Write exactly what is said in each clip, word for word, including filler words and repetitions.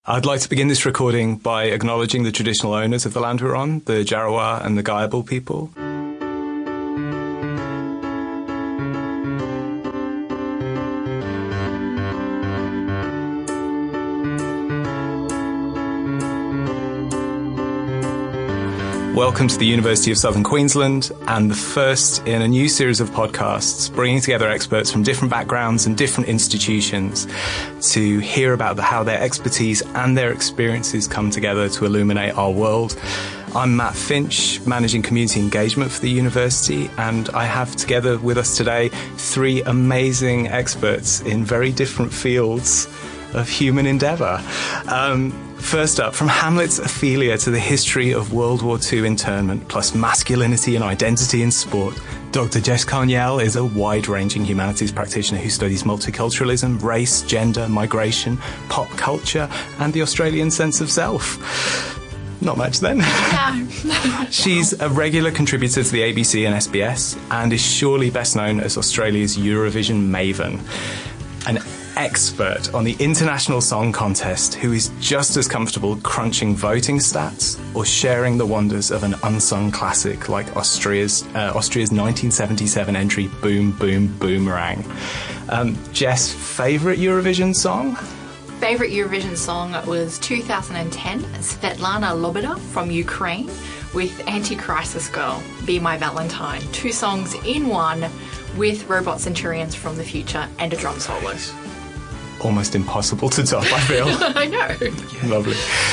I'd like to begin this recording by acknowledging the traditional owners of the land we're on, the Jarowair and the Gayabul people. Welcome to the University of Southern Queensland, and the first in a new series of podcasts bringing together experts from different backgrounds and different institutions to hear about the, how their expertise and their experiences come together to illuminate our world. I'm Matt Finch, Managing Community Engagement for the University, and I have together with us today three amazing experts in very different fields of human endeavour. Um, First up, from Hamlet's Ophelia to the history of World War Two internment, plus masculinity and identity in sport, Doctor Jess Carniel is a wide-ranging humanities practitioner who studies multiculturalism, race, gender, migration, pop culture, and the Australian sense of self. Not much then. No. She's a regular contributor to the A B C and S B S, and is surely best known as Australia's Eurovision maven. An expert on the International Song Contest who is just as comfortable crunching voting stats or sharing the wonders of an unsung classic like Austria's uh, Austria's nineteen seventy-seven entry Boom Boom Boomerang. Um, Jess, favourite Eurovision song? Favourite Eurovision song was two thousand ten, Svetlana Lobeda from Ukraine with Anti-Crisis Girl, Be My Valentine. Two songs in one with robot centurions from the future and a drum solo. Almost impossible to top, I feel. I know. Lovely.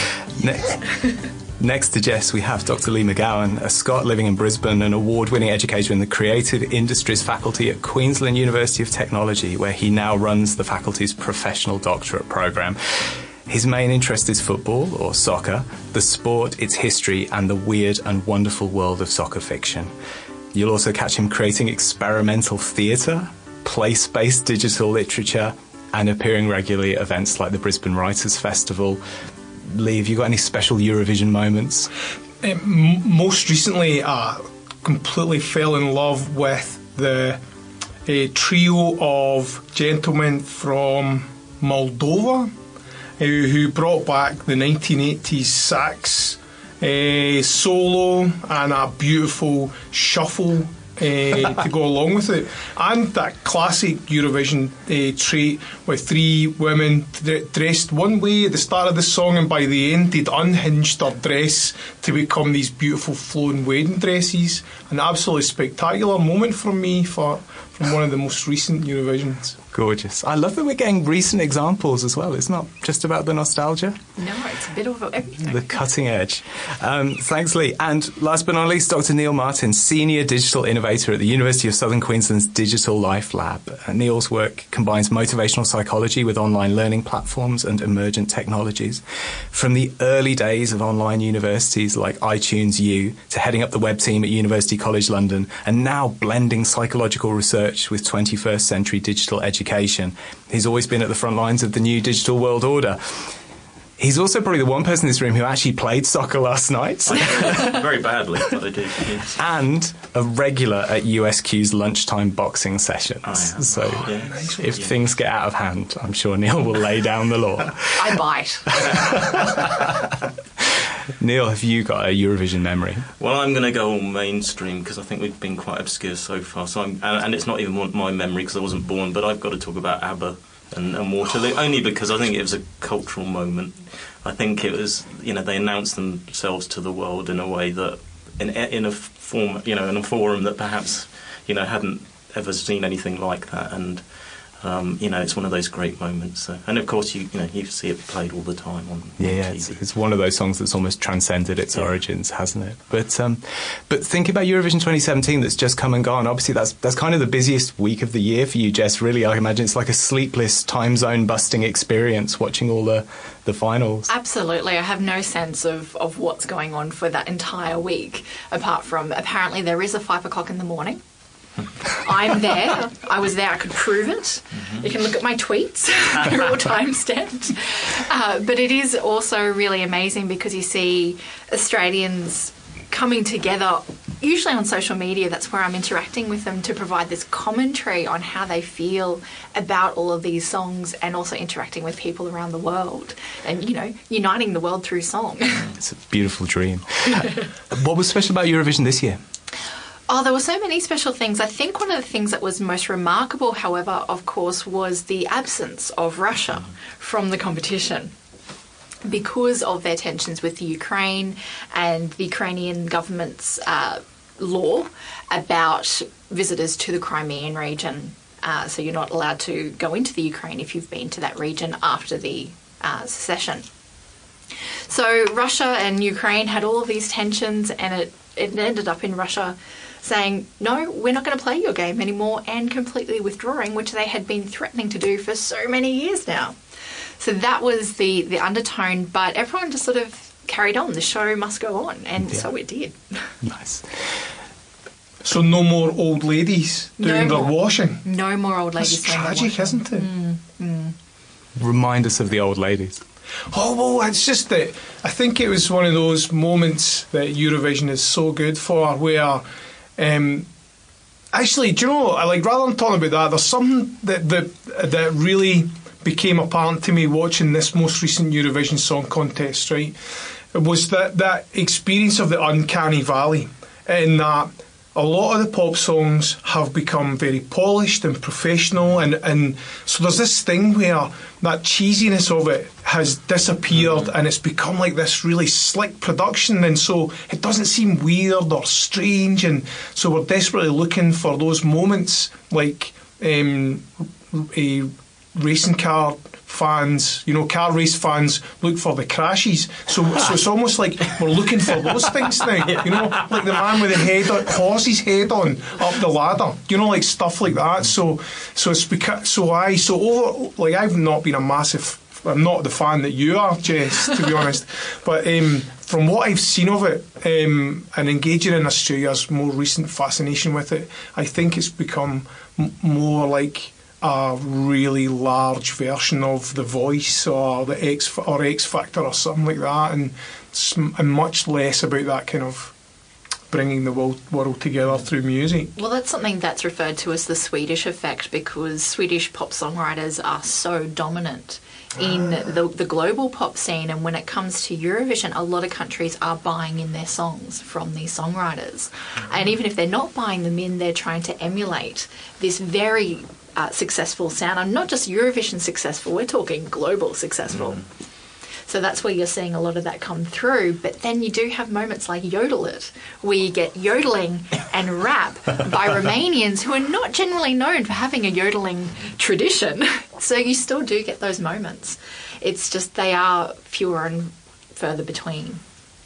Next, next to Jess, we have Doctor Lee McGowan, a Scot living in Brisbane, an award-winning educator in the Creative Industries faculty at Queensland University of Technology, where he now runs the faculty's professional doctorate programme. His main interest is football, or soccer, the sport, its history, and the weird and wonderful world of soccer fiction. You'll also catch him creating experimental theatre, place-based digital literature, and appearing regularly at events like the Brisbane Writers' Festival. Lee, have you got any special Eurovision moments? Um, most recently, I completely fell in love with the uh, trio of gentlemen from Moldova uh, who brought back the nineteen eighties sax uh, solo and a beautiful shuffle Uh, to go along with it, and that classic Eurovision uh, trait with three women d- dressed one way at the start of the song, and by the end they'd unhinged their dress to become these beautiful flowing wedding dresses. An absolutely spectacular moment for me for from one of the most recent Eurovisions. Gorgeous. I love that we're getting recent examples as well. It's not just about the nostalgia. No, it's a bit of everything. The cutting edge. Um, thanks, Lee. And last but not least, Doctor Neil Martin, Senior Digital Innovator at the University of Southern Queensland's Digital Life Lab. Uh, Neil's work combines motivational psychology with online learning platforms and emergent technologies. From the early days of online universities like iTunes U to heading up the web team at University College London, and now blending psychological research with twenty-first century digital education. He's always been at the front lines of the new digital world order. He's also probably the one person in this room who actually played soccer last night. Very badly, but I did. Yes. And a regular at U S Q's lunchtime boxing sessions. Oh, yeah. So oh, yeah. Nice. if yeah. things get out of hand, I'm sure Neil will lay down the law. I bite. Neil, have you got a Eurovision memory? Well, I'm going to go all mainstream because I think we've been quite obscure so far. So I'm, and, and it's not even my memory because I wasn't born, but I've got to talk about ABBA and, and Waterloo, only because I think it was a cultural moment. I think it was, you know, they announced themselves to the world in a way that, in, in a form, you know, in a forum that perhaps, you know, hadn't ever seen anything like that. And Um, you know, it's one of those great moments. So. And of course, you you know, you see it played all the time on, yeah, on yeah T V. It's, it's one of those songs that's almost transcended its yeah. origins, hasn't it? But um, but think about Eurovision twenty seventeen that's just come and gone. Obviously, that's that's kind of the busiest week of the year for you, Jess. Really, I imagine it's like a sleepless, time zone busting experience watching all the the finals. Absolutely, I have no sense of of what's going on for that entire week, apart from apparently there is a five o'clock in the morning. I'm there. I was there. I could prove it. Mm-hmm. You can look at my tweets. They're all time-stamped. Uh, but it is also really amazing because you see Australians coming together usually on social media, that's where I'm interacting with them to provide this commentary on how they feel about all of these songs, and also interacting with people around the world and, you know, uniting the world through song. It's a beautiful dream. What was special about Eurovision this year? Oh, there were so many special things. I think one of the things that was most remarkable, however, of course, was the absence of Russia from the competition, because of their tensions with the Ukraine and the Ukrainian government's uh, law about visitors to the Crimean region. Uh, so you're not allowed to go into the Ukraine if you've been to that region after the uh, secession. So Russia and Ukraine had all of these tensions, and it, it ended up in Russia saying, no, we're not going to play your game anymore, and completely withdrawing, which they had been threatening to do for so many years now. So that was the, the undertone, but everyone just sort of carried on. The show must go on, and yeah. so it did. Nice. So no more old ladies doing no their washing? No more old ladies That's doing their tragic, washing. isn't it? Mm, mm. Remind us of the old ladies. Oh, well, it's just that I think it was one of those moments that Eurovision is so good for, where um, actually, do you know, like, rather than talking about that, there's something that that, that really became apparent to me watching this most recent Eurovision Song Contest, right? It was that, that experience of the uncanny valley, in that a lot of the pop songs have become very polished and professional, and, and so there's this thing where that cheesiness of it has disappeared, mm-hmm. and it's become like this really slick production, and so it doesn't seem weird or strange, and so we're desperately looking for those moments, like um, a racing car fans, you know, car race fans look for the crashes. So, so it's almost like we're looking for those things now. You know, like the man with the head on, horse's head on up the ladder. You know, like stuff like that. So, so it's because so I so over like I've not been a massive. I'm not the fan that you are, Jess, to be honest. But um, from what I've seen of it, um, and engaging in Australia's more recent fascination with it, I think it's become m- more like a really large version of The Voice or the X or X Factor or something like that, and, and much less about that kind of bringing the world, world together through music. Well, that's something that's referred to as the Swedish effect, because Swedish pop songwriters are so dominant in the, the global pop scene, and when it comes to Eurovision, a lot of countries are buying in their songs from these songwriters. And even if they're not buying them in, they're trying to emulate this very Uh, successful sound. And not just Eurovision successful, we're talking global successful. Mm. So that's where you're seeing a lot of that come through. But then you do have moments like Yodel It, where you get yodeling and rap by Romanians who are not generally known for having a yodeling tradition. So you still do get those moments. It's just they are fewer and further between.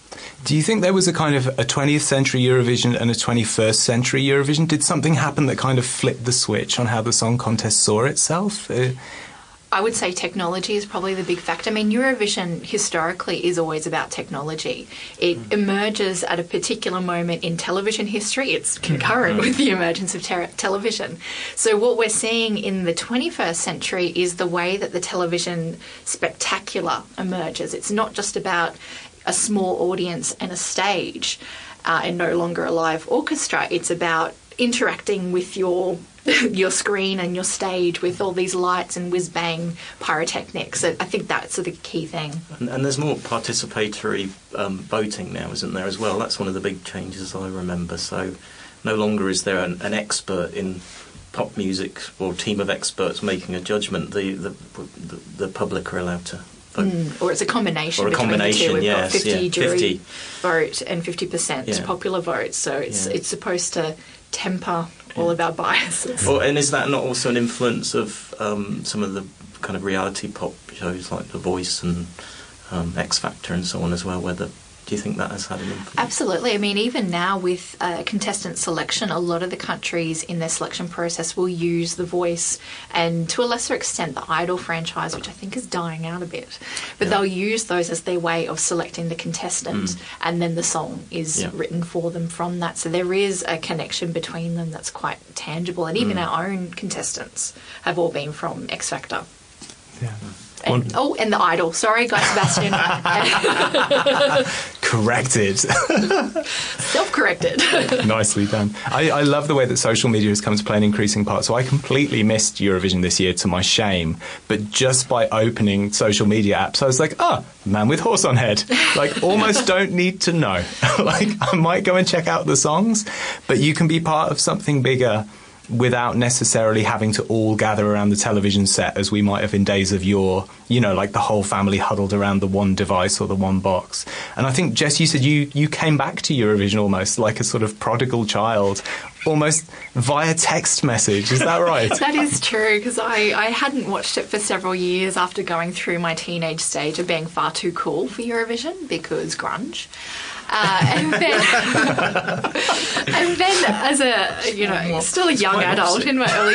Do you think there was a kind of a twentieth century Eurovision and a twenty-first century Eurovision? Did something happen that kind of flipped the switch on how the song contest saw itself? Uh, I would say technology is probably the big factor. I mean, Eurovision historically is always about technology. It mm. emerges at a particular moment in television history. It's concurrent mm. with the emergence of ter- television. So what we're seeing in the twenty-first century is the way that the television spectacular emerges. It's not just about a small audience and a stage uh, and no longer a live orchestra. It's about interacting with your your screen and your stage with all these lights and whiz-bang pyrotechnics. I think that's the key thing. And, and there's more participatory um, voting now, isn't there, as well? That's one of the big changes I remember. So no longer is there an, an expert in pop music or team of experts making a judgment. The, the, the, the public are allowed to Mm, or it's a combination or a between combination, the two. We've yes, got fifty yeah, jury fifty. vote and fifty percent yeah. popular vote. So it's yeah. it's supposed to temper all yeah. of our biases. Well, and is that not also an influence of um, some of the kind of reality pop shows like The Voice and um, X Factor and so on as well? Whether do you think that has had an influence? Absolutely. I mean, even now with uh, contestant selection, a lot of the countries in their selection process will use The Voice and, to a lesser extent, the Idol franchise, which I think is dying out a bit. But yeah. they'll use those as their way of selecting the contestant, mm. and then the song is yeah. written for them from that. So there is a connection between them that's quite tangible. And even mm. our own contestants have all been from X Factor. Yeah. And, oh, and the Idol. Sorry, Guy Sebastian. Corrected. Self-corrected. Nicely done. I, I love the way that social media has come to play an increasing part. So I completely missed Eurovision this year, to my shame. But just by opening social media apps, I was like, ah, oh, man with horse on head. Like, almost don't need to know. Like, I might go and check out the songs, but you can be part of something bigger without necessarily having to all gather around the television set as we might have in days of yore, you know, like the whole family huddled around the one device or the one box. And I think, Jess, you said you, you came back to Eurovision almost like a sort of prodigal child, almost via text message. Is that right? That is true, because I, I hadn't watched it for several years after going through my teenage stage of being far too cool for Eurovision because grunge. Uh, and then, and then, as a you know, still a young adult in my early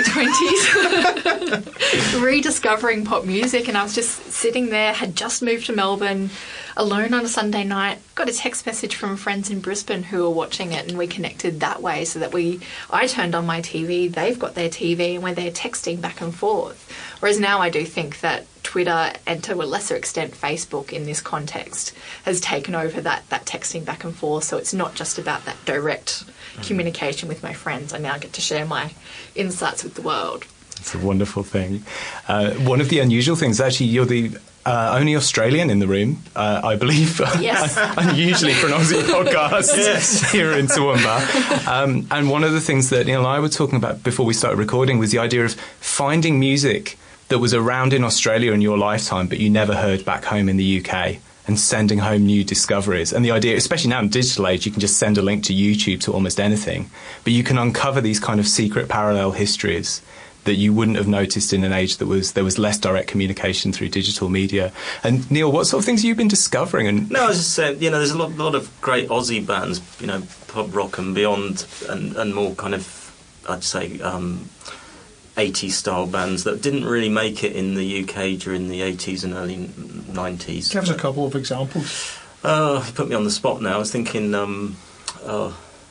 twenties, rediscovering pop music, and I was just sitting there, had just moved to Melbourne, alone on a Sunday night. Got a text message from friends in Brisbane who were watching it, and we connected that way. So that we, I turned on my T V, they've got their T V, and we're there texting back and forth. Whereas now, I do think that Twitter, and to a lesser extent Facebook in this context, has taken over that, that texting back and forth. So it's not just about that direct communication with my friends. I now get to share my insights with the world. It's a wonderful thing. Uh, one of the unusual things, actually, you're the uh, only Australian in the room, uh, I believe. Yes. Unusually for an Aussie podcast Yes. here in Toowoomba. Um, and one of the things that Neil and I were talking about before we started recording was the idea of finding music that was around in Australia in your lifetime, but you never heard back home in the U K, and sending home new discoveries. And the idea, especially now in the digital age, you can just send a link to YouTube to almost anything, but you can uncover these kind of secret parallel histories that you wouldn't have noticed in an age that was there was less direct communication through digital media. And Neil, what sort of things have you been discovering? And No, I was just saying, you know, there's a lot, lot of great Aussie bands, you know, pub rock and beyond, and, and more kind of, I'd say, um, eighties style bands that didn't really make it in the U K during the eighties and early nineties. Give us a couple of examples. Uh, you put me on the spot now. I was thinking um, uh,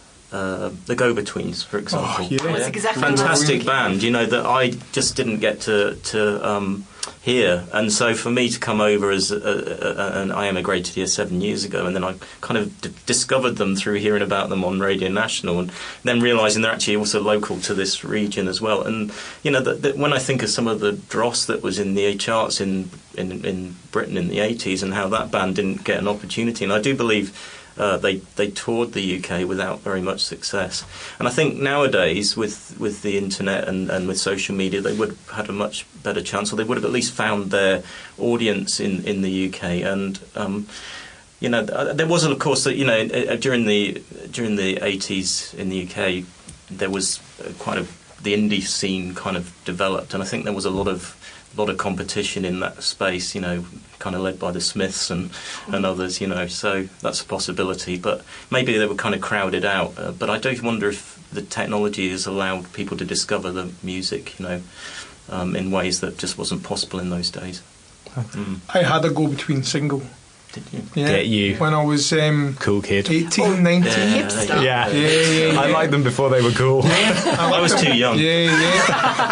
uh, the Go-Betweens, for example. Oh, yeah. That's exactly what I was Fantastic thinking. band, you know, that I just didn't get to, to um, hear. And so for me to come over as a, a, a, and I emigrated here seven years ago, and then I kind of d- discovered them through hearing about them on Radio National, and then realising they're actually also local to this region as well. And, you know, that, that when I think of some of the dross that was in the charts in, in, in Britain in the eighties and how that band didn't get an opportunity, and I do believe Uh, they they toured the U K without very much success, and I think nowadays with with the internet and, and with social media, they would have had a much better chance, or they would have at least found their audience in, in the U K. And um, you know, there was, of course, you know, during the during the eighties in the U K, there was quite a the indie scene kind of developed, and I think there was a lot of lot of competition in that space, you know, kind of led by the Smiths and, and others, you know, so that's a possibility. But maybe they were kind of crowded out. Uh, but I do wonder if the technology has allowed people to discover the music, you know, um, in ways that just wasn't possible in those days. Mm. I had a Go-Between single. Did you? Yeah, Get you. when I was um, cool kid. eighteen, nineteen. Yeah. Hipster. Yeah. Yeah, yeah, yeah. I liked them before they were cool. I was too young. Yeah, yeah.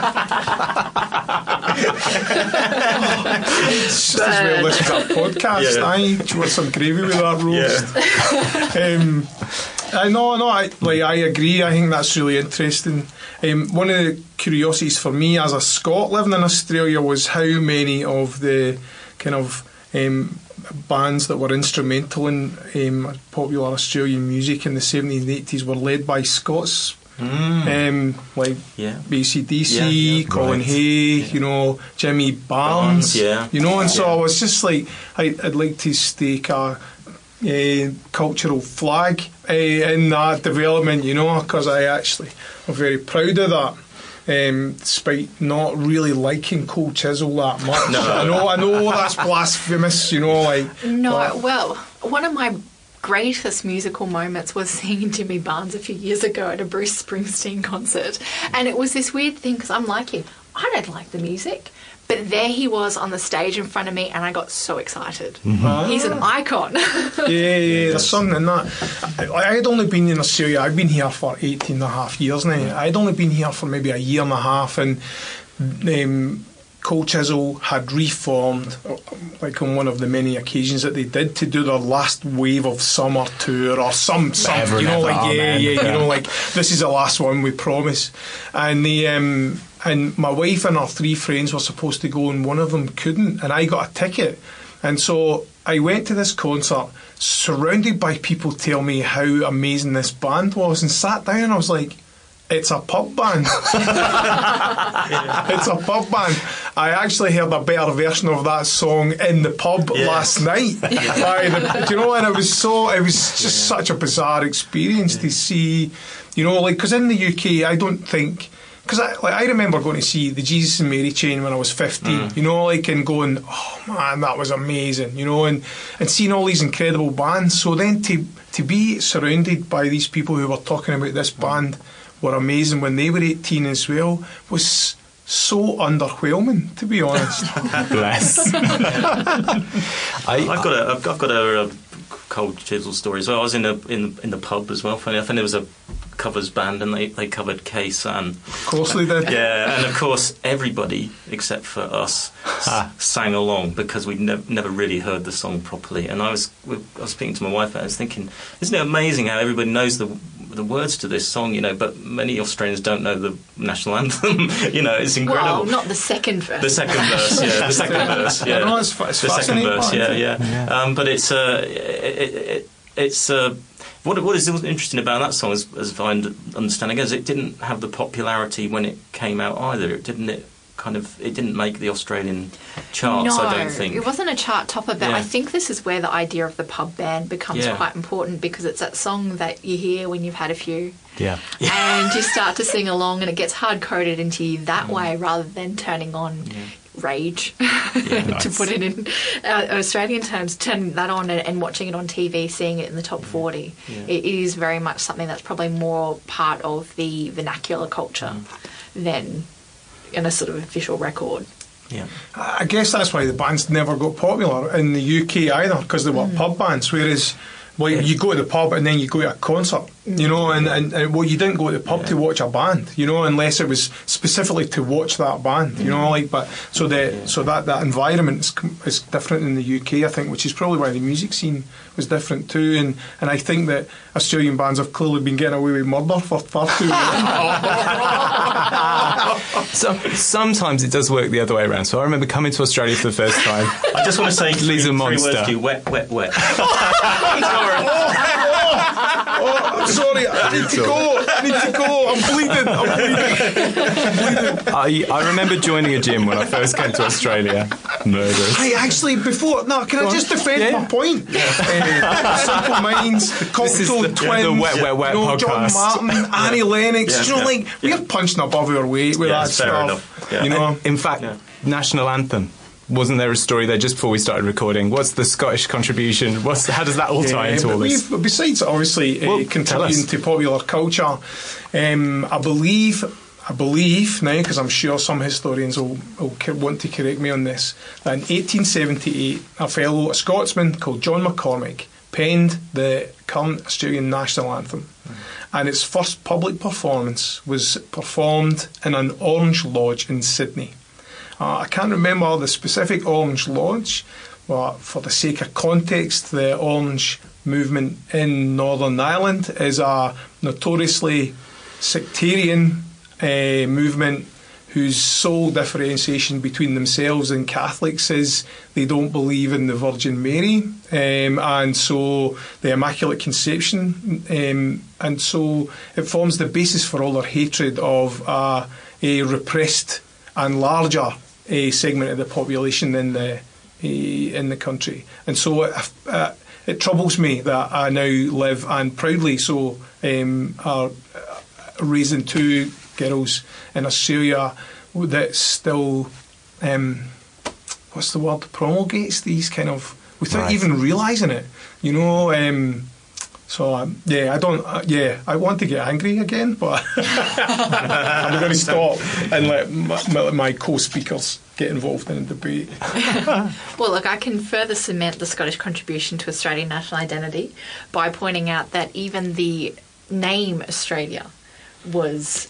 It's just as well this is a podcast. Yeah. Aye, do you want some gravy with that roast? um, I no, no, I like. I agree. I think that's really interesting. Um, one of the curiosities for me as a Scot living in Australia was how many of the kind of um, bands that were instrumental in um, popular Australian music in the seventies and eighties were led by Scots. Mm. Um, like Yeah. A C D C, Yeah, yeah. Colin Right. Hay, you know, Jimmy Barnes, Barnes, yeah. you know, and so Yeah. I was just like, I, I'd like to stake a uh, cultural flag uh, in that development, you know, because I actually am very proud of that. Um, despite not really liking Cold Chisel that much, No. I know, I know that's blasphemous, you know, like No, but- well, one of my greatest musical moments was seeing Jimmy Barnes a few years ago at a Bruce Springsteen concert. And it was this weird thing because I'm like him. I don't like the music. But there he was on the stage in front of me and I got so excited. Ah. He's an icon. yeah, yeah, there's something in that. I, I had only been in Australia, I've been here for eighteen and a half years now. I'd only been here for maybe a year and a half, and um, Cold Chisel had reformed, like on one of the many occasions that they did, to do their last wave of summer tour or some, some you know, like yeah, yeah, you know, like this is the last one, we promise. And the um, and my wife and our three friends were supposed to go, and one of them couldn't, and I got a ticket, and so I went to this concert, surrounded by people tell me how amazing this band was, and sat down, and I was like, it's a pub band. It's a pub band. I actually heard a better version of that song in the pub yeah. last night. By the, do you know? And it was so. It was just yeah. such a bizarre experience yeah. to see. You know, like because in the U K, I don't think. Because I, like, I remember going to see the Jesus and Mary Chain when I was fifteen, mm. you know, like, and going, oh man, that was amazing, you know, and, and seeing all these incredible bands. So then to to be surrounded by these people who were talking about this band were amazing when they were eighteen as well was so underwhelming, to be honest. Bless. I, I've got a, I've got a, a Cold Chisel story as well. I was in a in in the pub as well. Funny enough, and there was a covers band, and they, they covered K-San. Of course they did. Yeah, and of course everybody except for us ah. sang along because we'd nev- never really heard the song properly. And I was I was speaking to my wife, and I was thinking, isn't it amazing how everybody knows the the words to this song, you know, but many Australians don't know the national anthem. You know, it's incredible. Well, not the second verse. The second verse, yeah, the second verse, yeah. No, it's, it's the second verse, yeah, yeah. yeah. Um, but it's uh, it, it, it's uh, what what is interesting about that song, as, as I understand it, is it didn't have the popularity when it came out either. It didn't it. Kind of, it didn't make the Australian charts. No, I don't think it wasn't a chart topper. But yeah. I think this is where the idea of the pub band becomes yeah. quite important because it's that song that you hear when you've had a few, yeah, and you start to sing along, and it gets hard coded into you that mm. way rather than turning on yeah. Rage, yeah, to put it in uh, Australian terms. Turning that on and, and watching it on T V, seeing it in the top forty, yeah. it is very much something that's probably more part of the vernacular culture mm. than in a sort of official record. Yeah, I guess that's why the bands never got popular in the U K either, because they were mm. pub bands. Whereas, well, yeah. you go to the pub and then you go to a concert, you know, and, and, and well, you didn't go to the pub yeah. to watch a band, you know, unless it was specifically to watch that band, you know, like. But so the yeah. so that, that environment is, is different in the U K, I think, which is probably why the music scene was different too. And and I think that Australian bands have clearly been getting away with murder for far too long. So, sometimes it does work the other way around. So I remember coming to Australia for the first time. I just want to say three, Lisa three Monster. words to you: wet, wet, wet. Oh, I'm sorry, I need to go. I need to go. I'm bleeding. I'm bleeding. I'm bleeding. I, I remember joining a gym when I first came to Australia. Murders. Hey, actually, before no, can Go I just on. defend yeah. my point? Yeah. Uh, Simple Minds, the Cocktail the, Twins, yeah, the Wet Wet Wet you know, podcast. John Martin, yeah. Annie Lennox. Yeah. You know, like yeah. we're punching above our weight with yeah, that fair stuff. Enough. Yeah. You know, in fact, yeah. national anthem. Wasn't there a story there just before we started recording? What's the Scottish contribution? What's how does that all tie yeah, into all this? Besides, obviously, well, uh, contributing to popular culture, um, I believe, I believe now, because I'm sure some historians will, will want to correct me on this, that in eighteen seventy-eight, a fellow, a Scotsman called John McCormick, penned the current Australian national anthem. Mm. And its first public performance was performed in an Orange Lodge in Sydney. Uh, I can't remember the specific Orange Lodge, but for the sake of context, the Orange movement in Northern Ireland is a notoriously sectarian uh, movement whose sole differentiation between themselves and Catholics is they don't believe in the Virgin Mary, um, and so the Immaculate Conception, um, and so it forms the basis for all their hatred of uh, a repressed and larger a segment of the population in the a, in the country. And so it, uh, it troubles me that I now live and proudly so um, are raising two girls in Australia that still um, what's the word promulgates these kind of without right. even realising it, you know. Um, So um, yeah, I don't. Uh, yeah, I want to get angry again, but I'm going to stop and let my, my, my co-speakers get involved in the debate. Well, look, I can further cement the Scottish contribution to Australian national identity by pointing out that even the name Australia was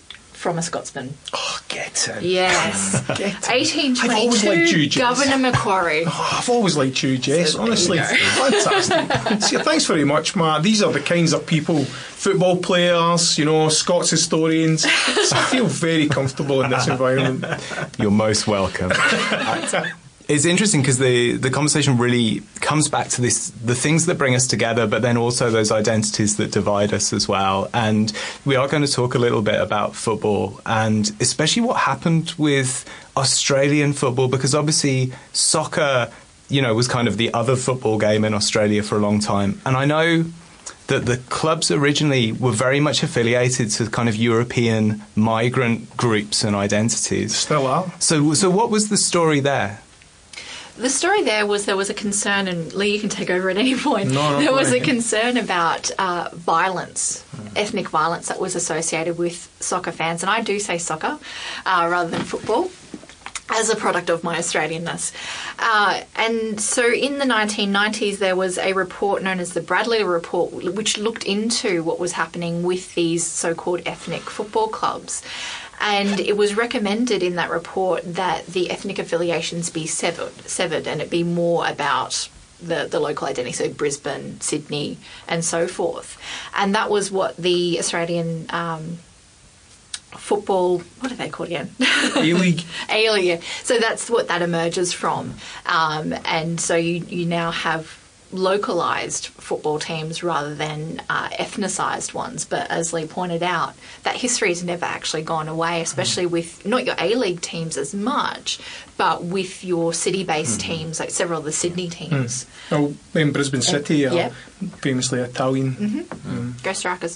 from a Scotsman. Oh, get in. Yes. Get in. eighteen I've always liked you, twenty-two, Jess. Governor Macquarie. Oh, I've always liked you, Jess. So there you Honestly, go. fantastic. See, thanks very much, Matt. These are the kinds of people, football players, you know, Scots historians. So I feel very comfortable in this environment. You're most welcome. It's interesting because the, the conversation really comes back to this, the things that bring us together, but then also those identities that divide us as well. And we are going to talk a little bit about football and especially what happened with Australian football, because obviously soccer, you know, was kind of the other football game in Australia for a long time. And I know that the clubs originally were very much affiliated to kind of European migrant groups and identities. Still are. So, so what was the story there? The story there was there was a concern, and Lee, you can take over at any point. No, no, there was a ahead. concern about uh, violence, mm. ethnic violence that was associated with soccer fans. And I do say soccer uh, rather than football, as a product of my Australianness. Uh, and so in the nineteen nineties, there was a report known as the Bradley Report, which looked into what was happening with these so-called ethnic football clubs. And it was recommended in that report that the ethnic affiliations be severed, severed and it be more about the, the local identity, so Brisbane, Sydney, and so forth. And that was what the Australian um, football, what are they called again? A-League. A-League, yeah. So that's what that emerges from. Um, and so you, you now have localised football teams rather than uh, ethnicised ones. But as Lee pointed out, that history has never actually gone away, especially with not your A-League teams as much, but with your city-based mm. teams, like several of the Sydney teams. Mm. Oh, in Brisbane City are yeah. famously Italian. Mm-hmm. Mm. Go Strikers.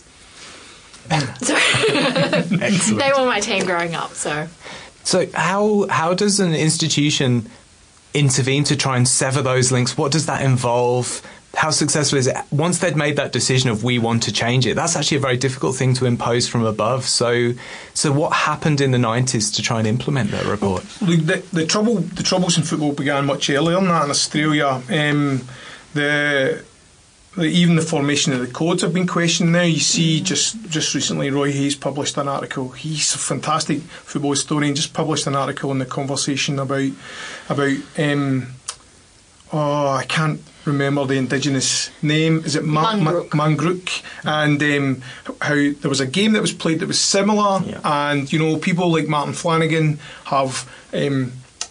Sorry. They were my team growing up, so... So how how does an institution intervene to try and sever those links? What does that involve? How successful is it? Once they'd made that decision of we want to change it, that's actually a very difficult thing to impose from above. So so what happened in the nineties to try and implement that report? Well, the, the trouble the troubles in football began much earlier than that in Australia. Um, the The, even the formation of the codes have been questioned now. You see, just just recently, Roy Hayes published an article. He's a fantastic football historian. Just published an article in The Conversation about about um, oh, I can't remember the indigenous name. Is it Ma- Mangrook? Ma- Mangrook, and um, how there was a game that was played that was similar, yeah. and you know, people like Martin Flanagan have. Um,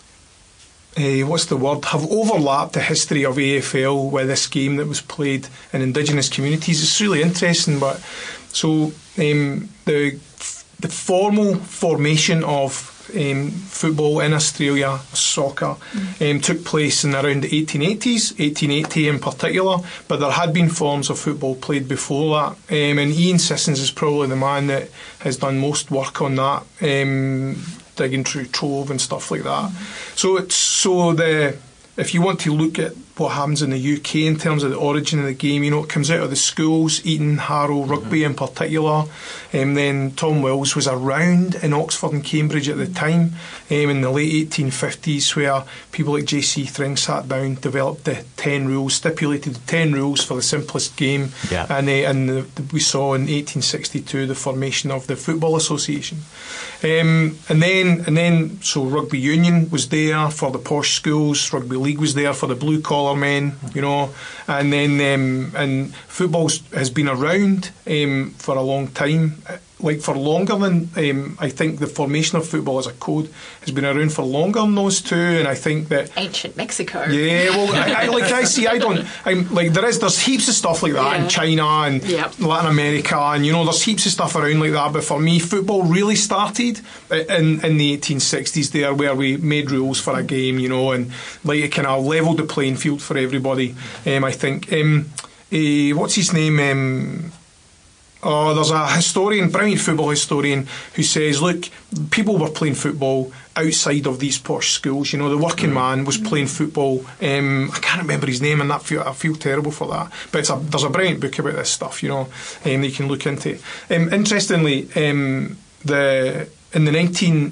Uh, what's the word? Have overlapped the history of A F L with this game that was played in indigenous communities. It's really interesting. But so um, the the formal formation of um, football in Australia, soccer, mm. um, took place in around the eighteen eighties, eighteen eighty in particular. But there had been forms of football played before that, um, and Ian Sissons is probably the man that has done most work on that. Um, digging through Trove and stuff like that. Mm-hmm. So it's so the if you want to look at what happens in the U K in terms of the origin of the game, you know, it comes out of the schools, Eton, Harrow, Rugby mm-hmm. in particular. And um, then Tom Wills was around in Oxford and Cambridge at the time, um, in the late eighteen fifties, where people like J C Thring sat down, developed the ten rules, stipulated the ten rules for the simplest game. Yeah. And, uh, and the, the, we saw in eighteen sixty-two the formation of the Football Association. Um, and then, and then, so Rugby Union was there for the posh schools, Rugby League was there for the blue collar men, you know, and then um, and football has been around um, for a long time, like for longer than um, I think the formation of football as a code has been around for longer than those two, and I think that ancient Mexico. Yeah, well, I, I, like I see, I don't, I'm like there is there's heaps of stuff like that yeah. in China and yep. Latin America, and you know there's heaps of stuff around like that. But for me, football really started in in the eighteen sixties there, where we made rules for a game, you know, and like it kind of levelled the playing field for everybody. Um, I think. Um, uh, what's his name? Um, Oh, there's a historian, brilliant football historian, who says, look, people were playing football outside of these posh schools. You know, the working man was playing football. Um, I can't remember his name, and that feel, I feel terrible for that. But it's a, there's a brilliant book about this stuff, you know, um, that you can look into. Um, interestingly, um, the in the nineteen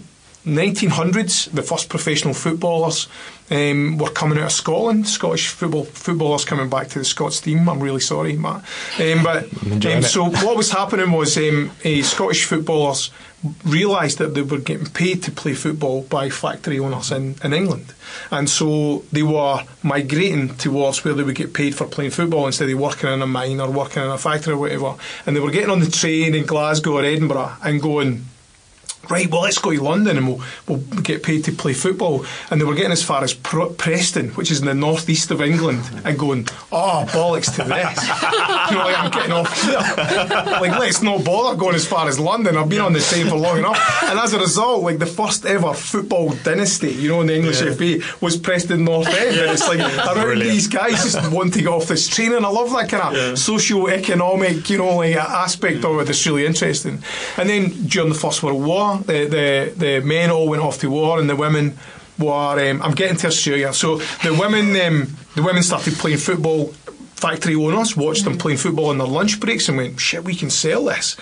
nineteen hundreds, the first professional footballers um, were coming out of Scotland. Scottish football footballers coming back to the Scots team. I'm really sorry, Matt. Um, but um, so what was happening was um, uh, Scottish footballers realised that they were getting paid to play football by factory owners in, in England, and so they were migrating towards where they would get paid for playing football instead of working in a mine or working in a factory or whatever. And they were getting on the train in Glasgow or Edinburgh and going, right, well, let's go to London and we'll, we'll get paid to play football. And they were getting as far as Pro- Preston, which is in the northeast of England, and going, oh, bollocks to this. You know, like, I'm getting off here. Like, let's not bother going as far as London. I've been on the train for long enough. And as a result, like, the first ever football dynasty, you know, in the English yeah. F A was Preston North End. And it's like, around Brilliant. These guys just want to get off this train. And I love that kind of yeah. socio-economic, you know, like, aspect of it that's really interesting. And then during the First World War, The, the the men all went off to war, and the women were. Um, I'm getting to Australia. So the women, um, the women started playing football. Factory owners watched them playing football in their lunch breaks and went, "Shit, we can sell this."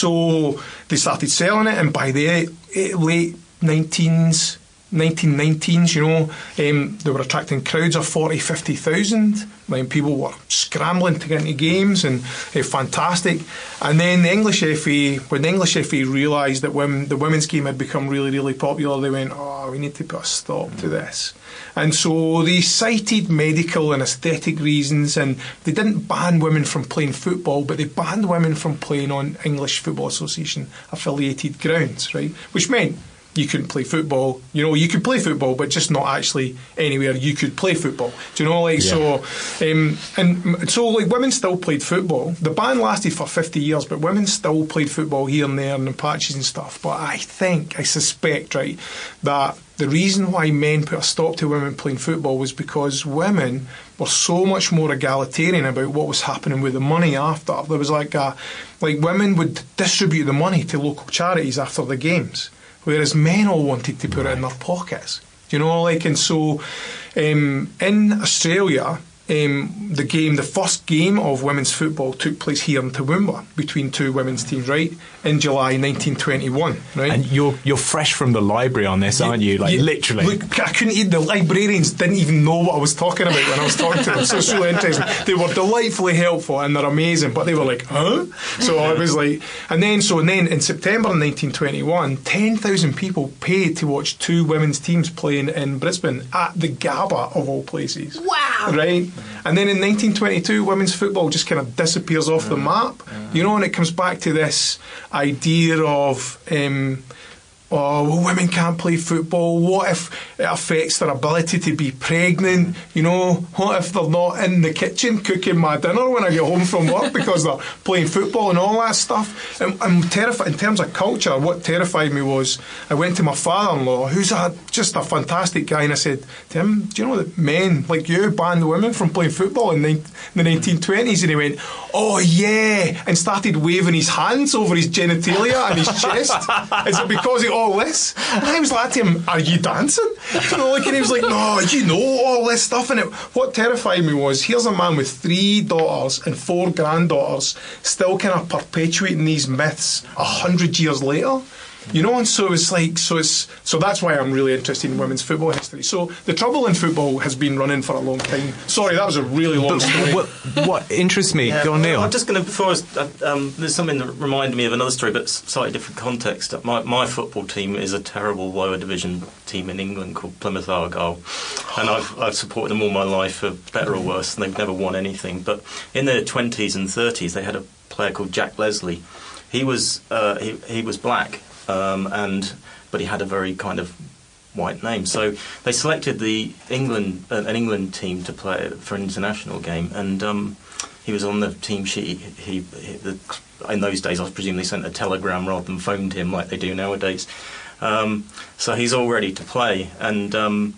So they started selling it, and by the late nineteens, nineteen nineteens, you know, um, they were attracting crowds of forty, fifty thousand. Like, people were scrambling to get into games, and uh, fantastic. And then the English F A, when the English F A realised that women, the women's game had become really, really popular, they went, oh, we need to put a stop mm. to this. And so they cited medical and aesthetic reasons, and they didn't ban women from playing football, but they banned women from playing on English Football Association affiliated grounds, right? Which meant you couldn't play football. You know, you could play football, but just not actually anywhere you could play football. Do you know, like, yeah. so, um, and so, like, women still played football. The ban lasted for fifty years, but women still played football here and there and in patches and stuff. But I think, I suspect, right, that the reason why men put a stop to women playing football was because women were so much more egalitarian about what was happening with the money after. There was like a, like, women would distribute the money to local charities after the games, whereas men all wanted to put right. it in their pockets. You know, like, and so um, in Australia, um, the game, the first game of women's football took place here in Toowoomba between two women's teams, right, in July nineteen twenty-one, right? And you're you're fresh from the library on this, aren't you? Like, you, literally. Look, I couldn't even, the librarians didn't even know what I was talking about when I was talking to them, so it's really interesting. They were delightfully helpful and they're amazing, but they were like, huh? So I was like, and then, so and then in September nineteen twenty-one, ten thousand people paid to watch two women's teams playing in Brisbane at the Gabba, of all places. Wow! Right? And then in nineteen twenty-two, women's football just kind of disappears off the map, you know, and it comes back to this idea of, um, oh, well, women can't play football. What if it affects their ability to be pregnant? You know, what if they're not in the kitchen cooking my dinner when I get home from work because they're playing football and all that stuff? And I'm terrified. In terms of culture, what terrified me was I went to my father-in-law, who's a, just a fantastic guy, and I said to him, do you know that men like you banned women from playing football in the nineteen twenties? And he went, oh yeah, and started waving his hands over his genitalia and his chest. Is it because of all this? And I was like to him, are you dancing? You know, like, and he was like, no, you know all this stuff. And it, what terrified me was, here's a man with three daughters and four granddaughters still kind of perpetuating these myths a hundred years later. You know, and so it's like, so it's, so that's why I'm really interested in women's football history. So the trouble in football has been running for a long time. Sorry, that was a really long story. What, what interests me, yeah, go on, Neil. I'm just going to, before I was, um, there's something that reminded me of another story, but slightly different context. My, my football team is a terrible lower division team in England called Plymouth Argyle, and I've, I've supported them all my life, for better or worse, and they've never won anything. But in their twenties and thirties, they had a player called Jack Leslie. He was, uh, he, he was black. Um, and but he had a very kind of white name, so they selected the England uh, an England team to play for an international game, and um, he was on the team sheet. He, he the, in those days, I presume they sent a telegram rather than phoned him like they do nowadays. Um, so he's all ready to play, and um,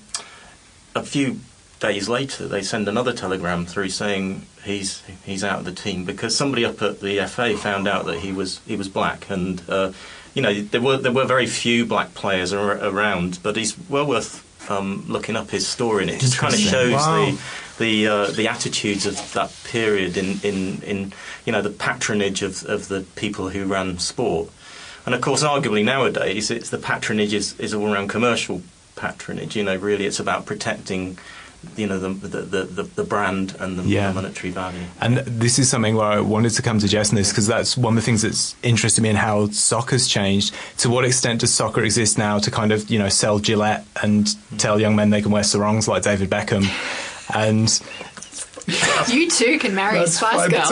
a few days later, they send another telegram through saying he's he's out of the team because somebody up at the F A found out that he was he was black, and uh, you know, there were there were very few black players ar- around, but he's well worth um, looking up his story, and it just kind of shows wow. the the uh, the attitudes of that period in, in, in you know the patronage of, of the people who ran sport. And of course, arguably nowadays, it's the patronage is, is all around commercial patronage. You know, really, it's about protecting, you know, the the, the, the brand and the, Yeah. the monetary value. And this is something where I wanted to come to Jess on this, because that's one of the things that's interested me in how soccer's changed. To what extent does soccer exist now to kind of, you know, sell Gillette and tell young men they can wear sarongs like David Beckham? And You too can marry a Spice Girl.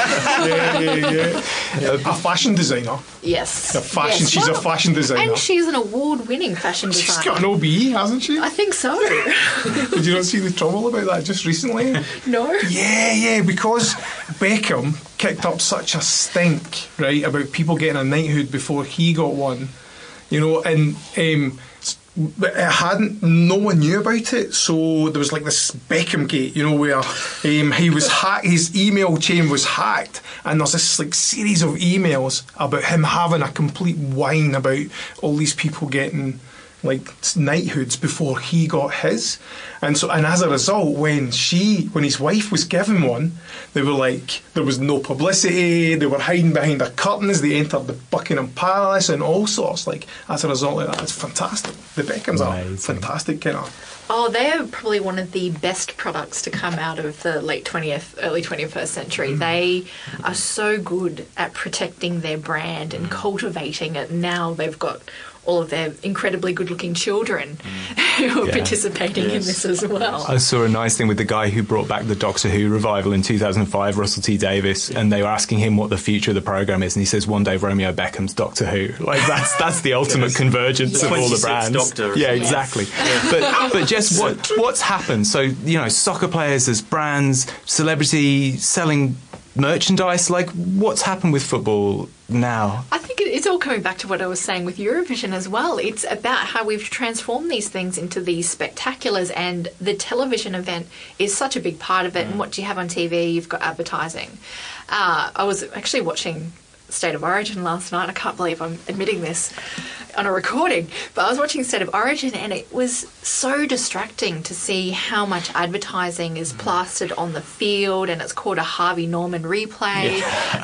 yeah, yeah, yeah. A fashion designer. Yes. A fashion. Yes. She's a Well, fashion designer. And she's an award-winning fashion She's designer. got an O B E, hasn't she? I think so. Did you not see the trouble about that just recently? No. Yeah, yeah, because Beckham kicked up such a stink, right, about people getting a knighthood before he got one, you know, and um, but it hadn't, no one knew about it, so there was like this Beckham gate, you know, where um, he was hacked, his email chain was hacked, and there's this like series of emails about him having a complete whine about all these people getting like knighthoods before he got his. And so, and as a result, when she, when his wife was given one, they were like, there was no publicity, they were hiding behind the curtains, they entered the Buckingham Palace and all sorts, like, as a result of that. It's fantastic. The Beckhams Amazing. are fantastic, kind of. Oh, they're probably one of the best products to come out of the late twentieth, early twenty-first century. Mm. They are so good at protecting their brand and cultivating it. Now they've got all of their incredibly good-looking children who are Yeah. participating in Yes. this as well. I saw a nice thing with the guy who brought back the Doctor Who revival in two thousand five, Russell T Davies, and they were asking him what the future of the programme is, and he says one day Romeo Beckham's Doctor Who. Like that's that's the ultimate convergence of all the twenty-sixth brands. Doctor or Yeah, something. exactly. But but Jess, what what's happened? So you know, soccer players as brands, celebrity selling merchandise. Like what's happened with football now? I think it- it's all coming back to what I was saying with Eurovision as well. It's about how we've transformed these things into these spectaculars, and the television event is such a big part of it. And what do you have on T V? You've got advertising. Uh, I was actually watching State of Origin last night. I can't believe I'm admitting this on a recording, but I was watching State of Origin, and it was so distracting to see how much advertising is plastered on the field, and it's called a Harvey Norman replay.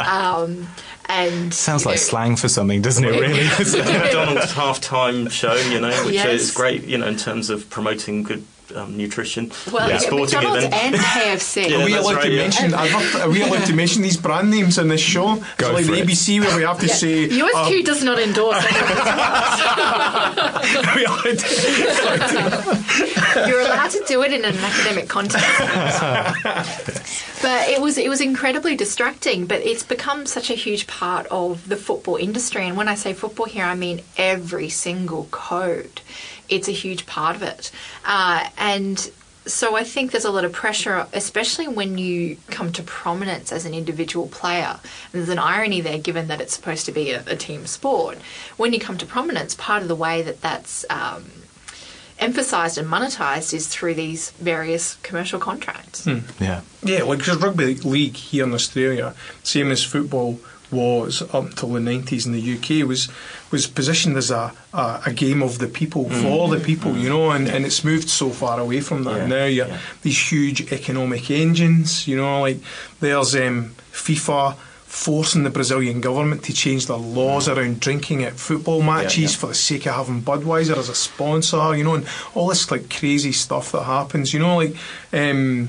Um, and Sounds you like know, slang for something, doesn't it? Really? McDonald's halftime show, you know, which Yes. is great, you know, in terms of promoting good um, nutrition. Well, Yeah. yeah, sporting McDonald's event. and K F C. Yeah, Are we that's allowed right, to yeah. mention? I'd love to- Are we allowed to mention these brand names in this show? Go so like for the it. A B C, where we have to Yeah. say U S Q um, does not endorse any of this. are we allowed to- You're allowed to do it in an academic context. But it was it was incredibly distracting, but it's become such a huge part of the football industry. And when I say football here, I mean every single code. It's a huge part of it. Uh, and so I think there's a lot of pressure, especially when you come to prominence as an individual player. And there's an irony there, given that it's supposed to be a, a team sport. When you come to prominence, part of the way that that's um, emphasised and monetised is through these various commercial contracts. Yeah. Yeah, like because rugby league here in Australia, same as football was up until the nineties in the U K, was was positioned as a, a, a game of the people, for the people, you know, and, and it's moved so far away from that. Yeah, Now you yeah. these huge economic engines, you know, like there's um, FIFA forcing the Brazilian government to change their laws around drinking at football matches yeah. for the sake of having Budweiser as a sponsor, you know, and all this like crazy stuff that happens, you know, like um,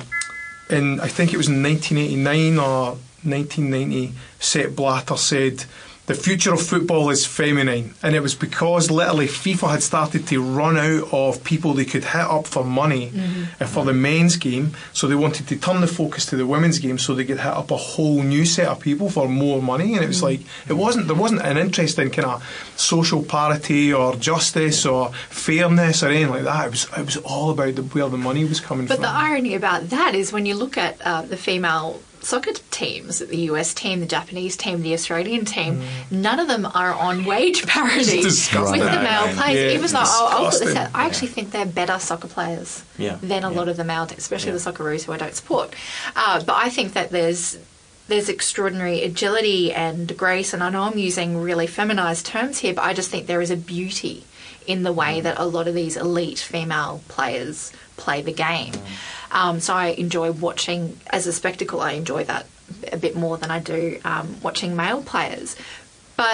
in I think it was in nineteen eighty-nine or nineteen ninety, Sepp Blatter said the future of football is feminine, and it was because literally FIFA had started to run out of people they could hit up for money uh, for the men's game, so they wanted to turn the focus to the women's game so they could hit up a whole new set of people for more money. And it was like it wasn't there wasn't an interest in kind of social parity or justice or fairness or anything like that. It was it was all about the, where the money was coming But from. the irony about that is when you look at uh, the female soccer teams, the U S team, the Japanese team, the Australian team, none of them are on wage parity with disgusting. the male Right. players. Yeah, Even though I'll, I'll put this disgusting. out, I actually think they're better soccer players Yeah, than a yeah. lot of the male, especially Yeah. the Socceroos who I don't support. Uh, but I think that there's there's extraordinary agility and grace, and I know I'm using really feminized terms here, but I just think there is a beauty in the way that a lot of these elite female players play the game. Um, so I enjoy watching, as a spectacle, I enjoy that a bit more than I do um, watching male players. But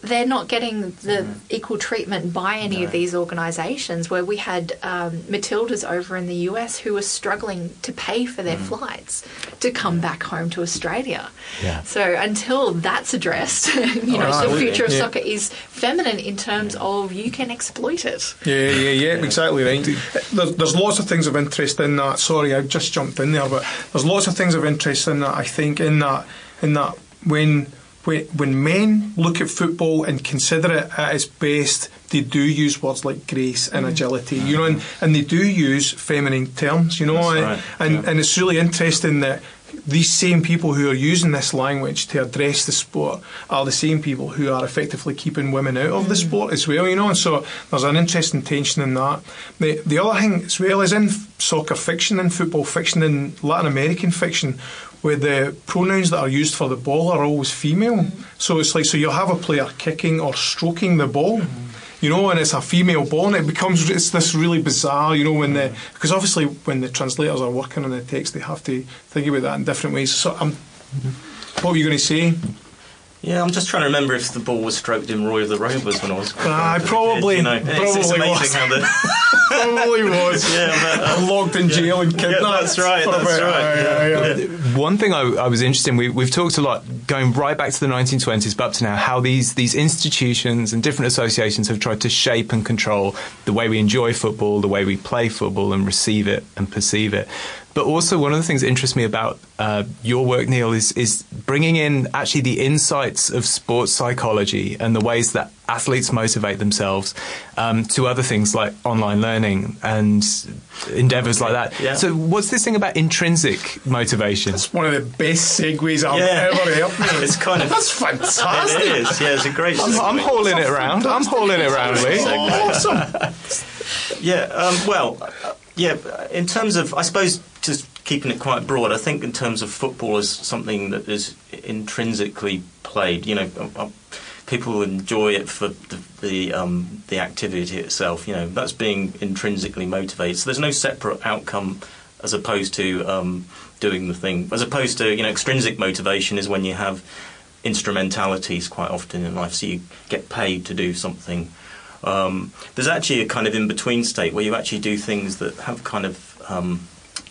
they're not getting the mm. equal treatment by any no. of these organisations, where we had um, Matildas over in the U S who were struggling to pay for their mm. flights to come back home to Australia. Yeah. So until that's addressed, you know, oh, the future of yeah. soccer is feminine in terms of you can exploit it. Yeah, yeah, yeah, exactly right. There's, there's lots of things of interest in that. Sorry, I just jumped in there, but there's lots of things of interest in that, I think, in that, in that when... When men look at football and consider it at its best, they do use words like grace and agility, you know, and, and they do use feminine terms, you know, That's and, right. and, yeah. and it's really interesting that these same people who are using this language to address the sport are the same people who are effectively keeping women out of the sport as well, you know, and so there's an interesting tension in that. The, the other thing as well is in soccer fiction and football fiction and Latin American fiction, where the pronouns that are used for the ball are always female. Mm. So it's like, so you'll have a player kicking or stroking the ball, mm. you know, and it's a female ball, and it becomes, it's this really bizarre, you know, when the, because obviously when the translators are working on the text, they have to think about that in different ways. So I'm, mm-hmm. what were you going to say? Yeah, I'm just trying to remember if the ball was stroked in Roy of the Rovers when I was. I uh, probably, you know, probably it's, it's amazing was. how the probably was. Yeah, but, uh, locked in jail yeah, and kidnapped. Yeah, that's right. That's bit. right. Uh, yeah, yeah. One thing I, I was interested in, we, we've talked a lot, going right back to the nineteen twenties, but up to now, how these these institutions and different associations have tried to shape and control the way we enjoy football, the way we play football, and receive it and perceive it. But also, one of the things that interests me about uh, your work, Neil, is, is bringing in actually the insights of sports psychology and the ways that athletes motivate themselves um, to other things like online learning and endeavours like that. Yeah. So what's this thing about intrinsic motivation? It's one of the best segues I've Yeah. ever heard. Mate. It's kind of That's fantastic. It is. Yeah, it's a great. I'm, I'm hauling it around. I'm hauling it around, Lee. Awesome. Yeah. Um, well. Uh, yeah. In terms of, I suppose, just keeping it quite broad, I think in terms of football as something that is intrinsically played. You know, uh, people enjoy it for the the, um, the activity itself. You know, that's being intrinsically motivated. So there's no separate outcome as opposed to um, doing the thing. As opposed to, you know, extrinsic motivation is when you have instrumentalities quite often in life. So you get paid to do something. Um, there's actually a kind of in-between state where you actually do things that have kind of um,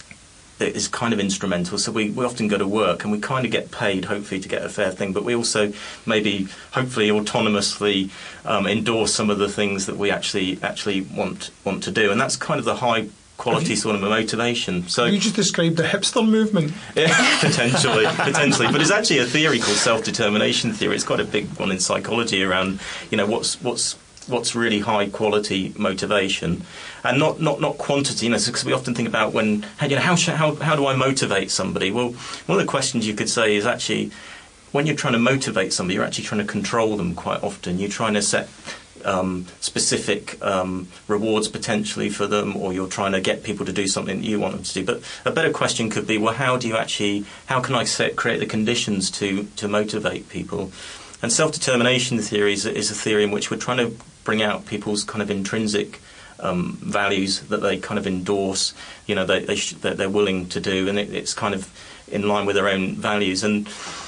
that is kind of instrumental. So we, we often go to work and we kind of get paid, hopefully, to get a fair thing, but we also maybe, hopefully, autonomously um, endorse some of the things that we actually actually want want to do, and that's kind of the high quality sort of motivation. So you just described the hipster movement. Yeah, potentially, potentially, but it's actually a theory called self-determination theory. It's quite a big one in psychology around, you know, what's what's what's really high quality motivation, and not not not quantity. You know, because we often think about when, you know, how how how do I motivate somebody? Well, one of the questions you could say is actually, when you're trying to motivate somebody, you're actually trying to control them quite often. You're trying to set um, specific um, rewards potentially for them, or you're trying to get people to do something that you want them to do. But a better question could be, well, how do you actually, how can I set, create the conditions to to motivate people? And self-determination theory is, is a theory in which we're trying to bring out people's kind of intrinsic um, values that they kind of endorse, you know, they, they sh- that they're willing to do, and it, it's kind of in line with their own values. And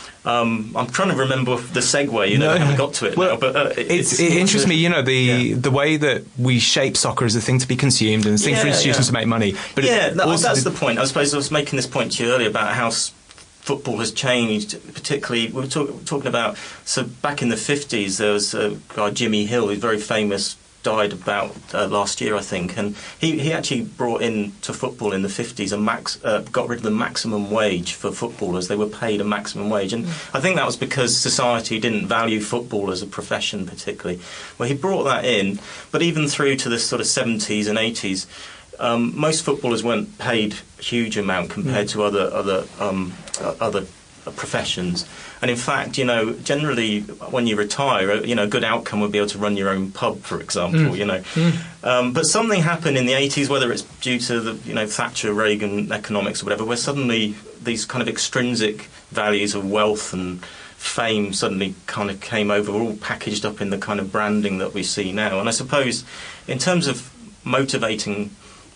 um, I'm trying to remember the segue, you know, no, I haven't got to it well, now, but uh, it, it's, it interests me, you know, the yeah. the way that we shape soccer as a thing to be consumed and a thing yeah, for institutions yeah. to make money. But yeah, it no, also that's the, the point. I suppose I was making this point to you earlier about how football has changed, particularly, we were talk, talking about, so back in the fifties, there was a guy, Jimmy Hill, who's very famous, died about uh, last year, I think, and he, he actually brought in to football in the fifties a max, uh, got rid of the maximum wage for footballers. They were paid a maximum wage, and I think that was because society didn't value football as a profession particularly. Well, he brought that in, but even through to the sort of seventies and eighties, Um, most footballers weren't paid a huge amount compared mm. to other other um, uh, other uh, professions, and in fact, you know, generally when you retire, you know, a good outcome would be able to run your own pub, for example. Mm. You know, mm. um, but something happened in the eighties, whether it's due to the you know Thatcher Reagan economics or whatever, where suddenly these kind of extrinsic values of wealth and fame suddenly kind of came over, all packaged up in the kind of branding that we see now. And I suppose in terms of motivating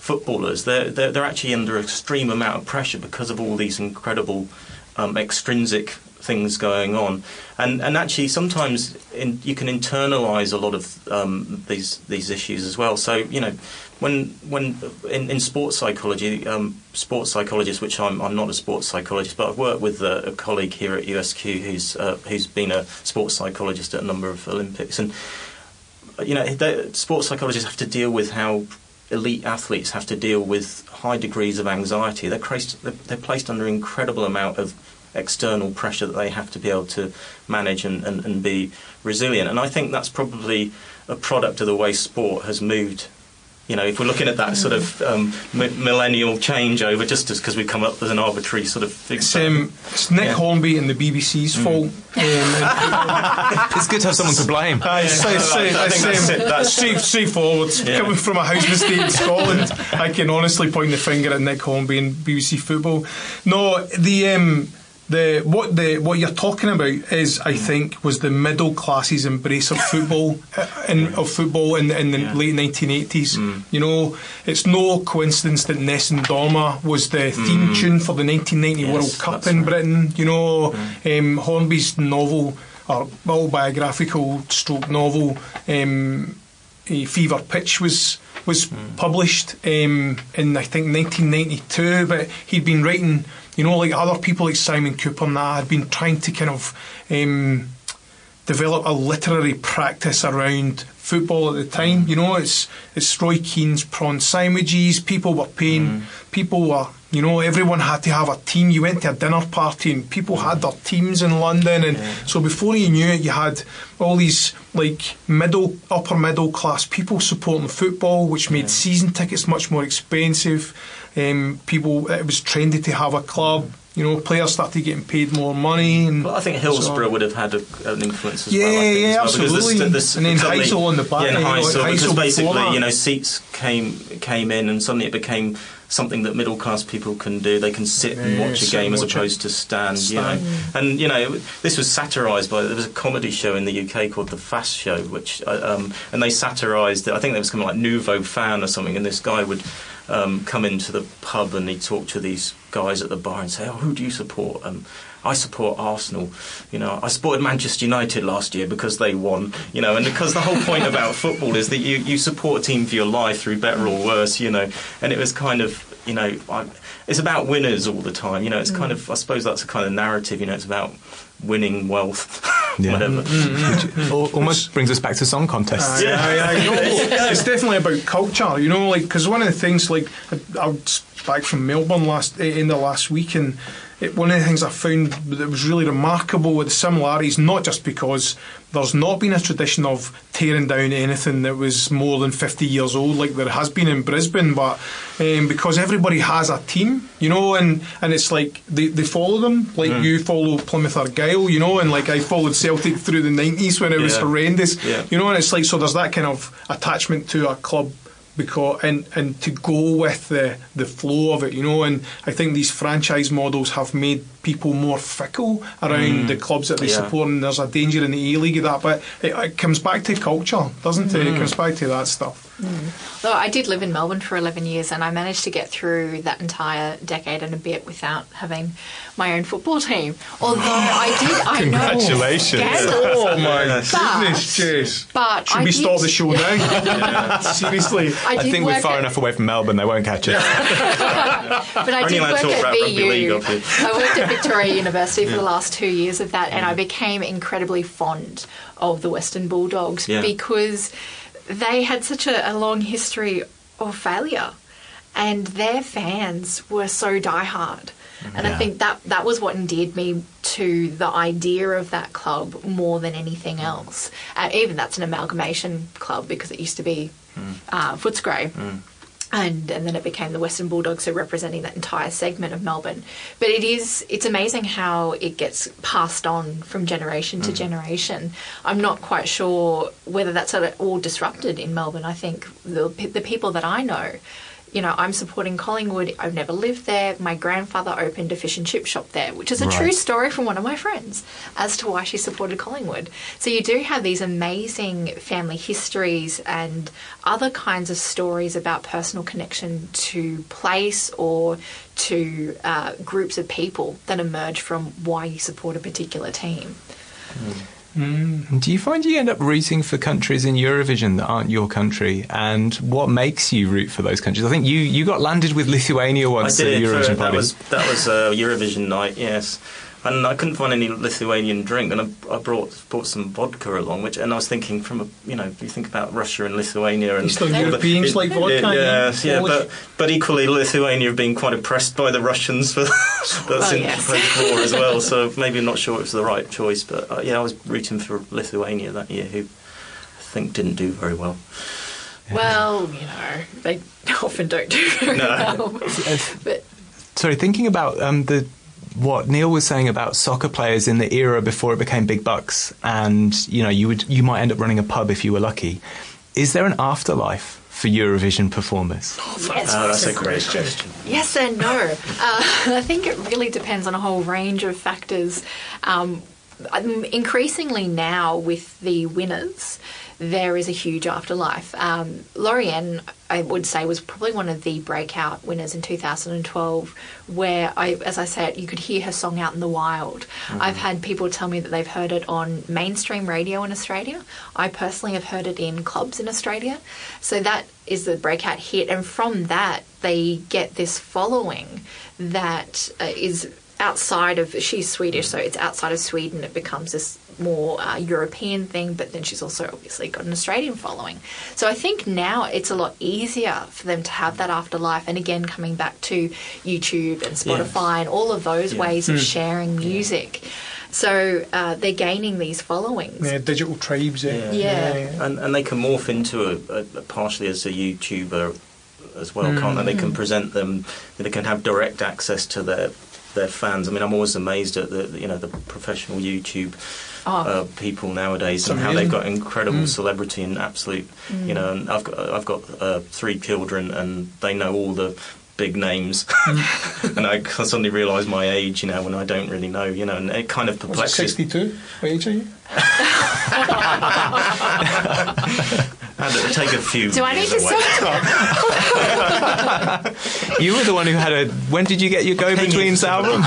footballers, they're, they're they're actually under extreme amount of pressure because of all these incredible um, extrinsic things going on, and and actually sometimes in, you can internalise a lot of um, these these issues as well. So you know, when when in, in sports psychology, um, sports psychologists, which I'm I'm not a sports psychologist, but I've worked with a, a colleague here at U S Q who's uh, who's been a sports psychologist at a number of Olympics, and you know, the sports psychologists have to deal with how elite athletes have to deal with high degrees of anxiety. They're placed they're placed under incredible amount of external pressure that they have to be able to manage and, and, and be resilient. And I think that's probably a product of the way sport has moved. You know, if we're looking at that sort of um, m- millennial changeover, just because we've come up with an arbitrary sort of thing. It's, um, it's Nick yeah. Hornby and the B B C's mm. fault. Um, it's good to have someone to blame. Uh, it's, yeah. it's, it's, I think it's, that's, um, that's straight, straightforward. Yeah. Coming from a housing estate in Scotland, I can honestly point the finger at Nick Hornby and B B C Football. No, the... Um, The what the what you're talking about is, I think, was the middle classes' embrace of football in of football in, in the yeah. late nineteen eighties. Mm. You know, it's no coincidence that Nessun Dorma was the theme mm. tune for the nineteen ninety yes, World Cup in right. Britain. You know, mm. um, Hornby's novel, or autobiographical stroke novel, um, a Fever Pitch was was mm. published um, in I think nineteen ninety-two. But he'd been writing. You know, like other people like Simon Cooper and that had been trying to kind of um, develop a literary practice around football at the time. You know, it's it's Roy Keane's prawn sandwiches. People were paying. Mm. People were, you know, everyone had to have a team. You went to a dinner party and people mm. had their teams in London, and yeah. so before you knew it, you had all these like middle, upper middle class people supporting football, which made yeah. season tickets much more expensive. Um, people, it was trendy to have a club. You know, players started getting paid more money. And well, I think Hillsborough so, would have had a, an influence as yeah, well. I think, yeah, as well, absolutely. This, this, and then Heysel on the back. Yeah, and Heysel, you know, because Heysel basically, you know, seats came came in, and suddenly it became something that middle class people can do. They can sit yeah, and watch a game as opposed it. to stand. stand. You know, and you know, this was satirised by. There was a comedy show in the U K called The Fast Show, which um, and they satirised it. I think there was something like Nouveau Fan or something, and this guy would. Um, come into the pub and he'd talk to these guys at the bar and say, "Oh, who do you support?" Um, I support Arsenal. You know, I supported Manchester United last year because they won. You know, and because the whole point about football is that you, you support a team for your life through better or worse. You know, and it was kind of, you know, I, it's about winners all the time. You know, it's mm. kind of, I suppose that's a kind of narrative. You know, it's about winning wealth. Yeah. Whatever. Which almost brings us back to song contests. Uh, yeah, yeah, yeah. You know, it's definitely about culture. You know, like because one of the things, like I, I was back from Melbourne last in the last week, and it, one of the things I found that was really remarkable with the similarities, not just because there's not been a tradition of tearing down anything that was more than fifty years old like there has been in Brisbane, but um, because everybody has a team, you know, and, and it's like they, they follow them, like mm. you follow Plymouth Argyle, you know, and like I followed Celtic through the nineties when it yeah. was horrendous, yeah. you know, and it's like, so there's that kind of attachment to a club. Because and, and to go with the, the flow of it, you know, and I think these franchise models have made people more fickle around mm. the clubs that they yeah. support, and there's a danger in the A League of that. But it, it comes back to culture, doesn't it? Mm. It comes back to that stuff. Mm. Well, I did live in Melbourne for eleven years, and I managed to get through that entire decade and a bit without having my own football team. Although I did, I Congratulations! Know, oh my goodness, Jess! But should I we did, stop the show now? yeah. Seriously, I, I think we're far at, enough away from Melbourne; they won't catch it. But I Only did work at V U. I worked at Victoria University for yeah. the last two years of that, and I became incredibly fond of the Western Bulldogs yeah. because they had such a, a long history of failure, and their fans were so diehard. And yeah. I think that that was what endeared me to the idea of that club more than anything else. Uh, even that's an amalgamation club because it used to be mm. uh, Footscray. Mm. And and then it became the Western Bulldogs, so representing that entire segment of Melbourne. But it is it's amazing how it gets passed on from generation to mm. generation. I'm not quite sure whether that's sort of all disrupted in Melbourne. I think the the people that I know, you know, I'm supporting Collingwood. I've never lived there. My grandfather opened a fish and chip shop there, which is a Right. true story from one of my friends as to why she supported Collingwood. So you do have these amazing family histories and other kinds of stories about personal connection to place or to uh, groups of people that emerge from why you support a particular team. Do you find you end up rooting for countries in Eurovision that aren't your country? And what makes you root for those countries? I think you, you got landed with Lithuania once I did. at the Eurovision for, that party. was that was a Eurovision night, yes. And I couldn't find any Lithuanian drink, and I, I brought brought some vodka along. Which, and I was thinking, from a, you know, you think about Russia and Lithuania and Eastern all the- Europeans it- like vodka, it- yeah, yes, yeah, Polish. but but equally Lithuania have been quite oppressed by the Russians for that's Oh, in yes. the war as well. So maybe I'm not sure it was the right choice, but uh, yeah, I was rooting for Lithuania that year, who I think didn't do very well. Well, you know, they often don't do very No. well. But Sorry, thinking about um, the what Neil was saying about soccer players in the era before it became big bucks, and you know, you would you might end up running a pub if you were lucky. Is there an afterlife for Eurovision performers? yes, Oh, that's a great question. yes and no. Uh, I think it really depends on a whole range of factors. Um, um, increasingly now with the winners, there is a huge afterlife. Um, Lorianne, I would say, was probably one of the breakout winners in two thousand twelve, where, I, as I said, you could hear her song out in the wild. Mm-hmm. I've had people tell me that they've heard it on mainstream radio in Australia. I personally have heard it in clubs in Australia. So that is the breakout hit. And from that, they get this following that uh, is outside of, she's Swedish, so it's outside of Sweden. It becomes this more uh, European thing, but then she's also obviously got an Australian following. So I think now it's a lot easier for them to have that afterlife. And again, coming back to YouTube and Spotify and all of those Yeah. ways of sharing music. So uh, they're gaining these followings. Yeah, digital tribes. Yeah. Eh? Yeah. And and they can morph into a, a, a partially as a YouTuber as well, can't they? They can present them. They can have direct access to their their fans. I mean, I'm always amazed at the you know the professional YouTube Oh. uh, people nowadays It's and how amazing. they've got incredible celebrity and absolute. You know, and I've got I've got uh, three children and they know all the big names, and I suddenly realise my age. You know, when I don't really know. You know, and it kind of Was it perplexes. sixty-two? What age are you? Had to take a few. Do I need years to away. say You were the one who had a. When did you get your Go Betweens album?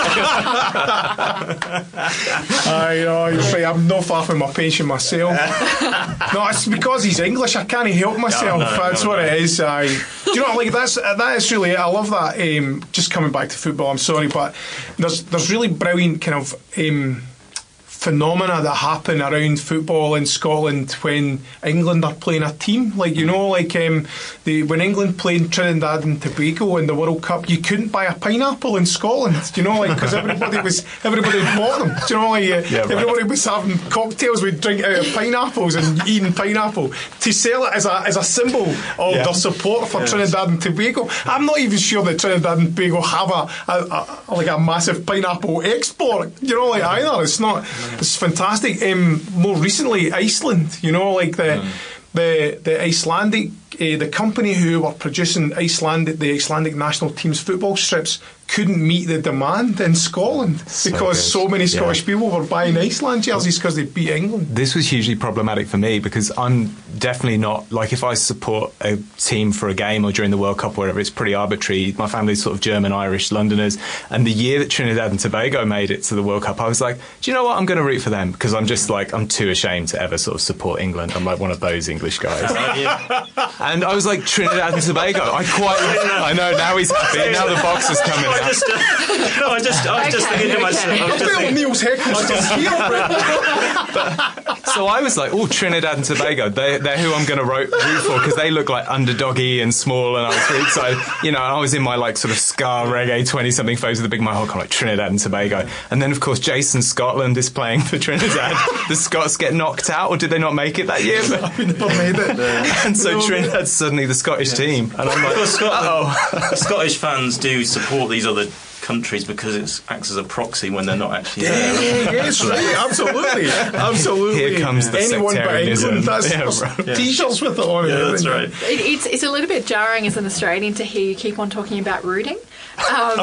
I know, you're right. I'm not far from my pension myself. No, it's because he's English. I can't help myself. No, no, that's no, what no. it is. I, do you know, like that's that is really it. I love that. Um, just coming back to football, I'm sorry, but there's there's really brilliant kind of. Um, phenomena that happen around football in Scotland when England are playing a team. Like, you know, like um, the, when England played Trinidad and Tobago in the World Cup, you couldn't buy a pineapple in Scotland, do you know, like, because everybody was everybody bought them, do you know, like, uh, Yeah, right. everybody was having cocktails with drink out of pineapples and eating pineapple to sell it as a as a symbol of Yeah. their support for Yes. Trinidad and Tobago. I'm not even sure that Trinidad and Tobago have a, a, a like a massive pineapple export, you know, like either. It's not. It's fantastic. Um, more recently, Iceland. You know, like the Mm. the the Icelandic uh, the company who were producing Icelandic the Icelandic national team's football strips couldn't meet the demand in Scotland So because good. so many Scottish Yeah. people were buying Iceland jerseys because they beat England. This was hugely problematic for me because I'm definitely not, like, if I support a team for a game or during the World Cup or whatever, it's pretty arbitrary. My family's sort of German, Irish, Londoners. And the year that Trinidad and Tobago made it to the World Cup, I was like, do you know what? I'm going to root for them because I'm just like, I'm too ashamed to ever sort of support England. I'm like one of those English guys. Uh, yeah. And I was like, Trinidad and Tobago. I quite, I know, now he's happy. Now the box is coming I out. just, uh, no, I just, I was just Okay, thinking to okay. myself. I was I just feel thinking, Neil's heckles still here, Brett. So I was like, oh, Trinidad and Tobago, they, they're who I'm going to root for because they look like underdoggy and small, and I was really excited. You know, I was in my like sort of ska reggae twenty-something photos with the big mohawk, I'm like Trinidad and Tobago. And then, of course, Jason Scotland is playing for Trinidad. The Scots get knocked out, or did they not make it that year? We never made it. And so Trinidad's suddenly the Scottish team. And I'm like, Because Scotland, oh. Scottish fans do support these other countries because it acts as a proxy when they're not actually Yeah, there. yeah, yes, right, absolutely, absolutely. Here comes the Anyone but sectarianism. England, that's Yeah, right. T-shirts with it on. Yeah, and that's everything. right. It, it's it's a little bit jarring as an Australian to hear you keep on talking about rooting. Um,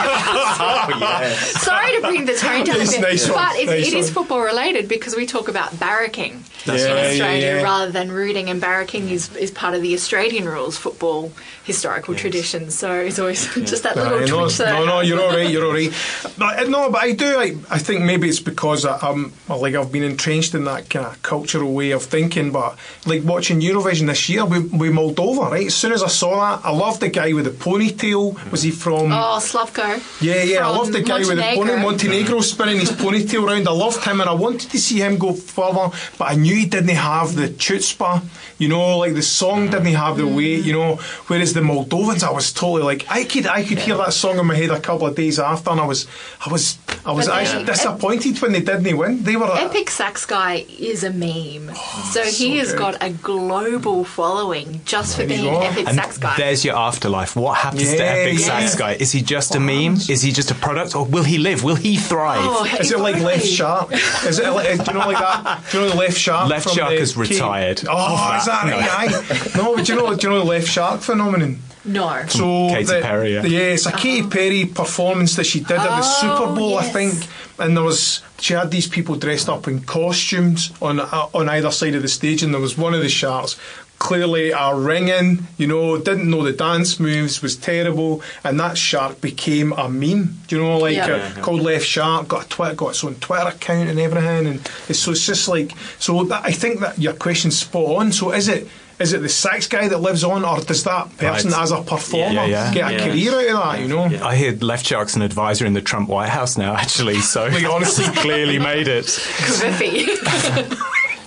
Oh, yes. Sorry to bring the tone down a Nice, bit, nice one, but it's, nice it is one. football related because we talk about barracking That's in right. Australia Yeah, yeah. rather than rooting, and barracking is, is part of the Australian rules football historical tradition. So it's always just that little Aye, no, twitch there. no, no, you're all right, you're all right. But, no, but I do. I, I think maybe it's because I, I'm well, like I've been entrenched in that kind of cultural way of thinking. But like watching Eurovision this year with, with Moldova, right? As soon as I saw that, I loved the guy with the ponytail. Was he from? Oh, Slavko. Yeah, yeah, I from loved the guy with the Montenegro. pony, Montenegro spinning his ponytail round. I loved him and I wanted to see him go further, but I knew he didn't have the chutzpah, you know, like the song didn't have the weight, you know, whereas the Moldovans, I was totally like, I could I could hear that song in my head a couple of days after, and I was I was I was But they- actually disappointed when they didn't win. They were Epic Sax Guy is a meme. so he so has good. got a global following just for There you being go. Epic And Sax Guy. there's your afterlife. What happens to Yeah, Epic yeah. Sax Guy? Is he just a meme? Is he just a product? Or will he live? Will he thrive? Oh, Is it like Left Shark? Is it like, do you know like that? Do you know the Left Shark? Left from Shark the has Cape? retired. Oh, Off is that that. right? Aye. No, but do you know? Do you know the Left Shark phenomenon? No. So Katy the, Perry, yeah. yeah, it's a Katy Perry performance that she did at the Super Bowl, I yes. think. And there was she had these people dressed up in costumes on uh, on either side of the stage, and there was one of the sharks. Clearly, a ringing, you know, didn't know the dance moves, was terrible, and that shark became a meme. Do you know, like Yeah. uh, Yeah, yeah. called Left Shark, got a Twitter, got its own Twitter account and everything, and it's, so it's just like so. That, I think that your question's spot on. So is it? Is it the sax guy that lives on, or does that person Right. as a performer Yeah, yeah. get a Yeah. career out of that? You know. Yeah. I hear Left Shark's an advisor in the Trump White House now, actually. So Like, honestly. he clearly made it. Kviffy.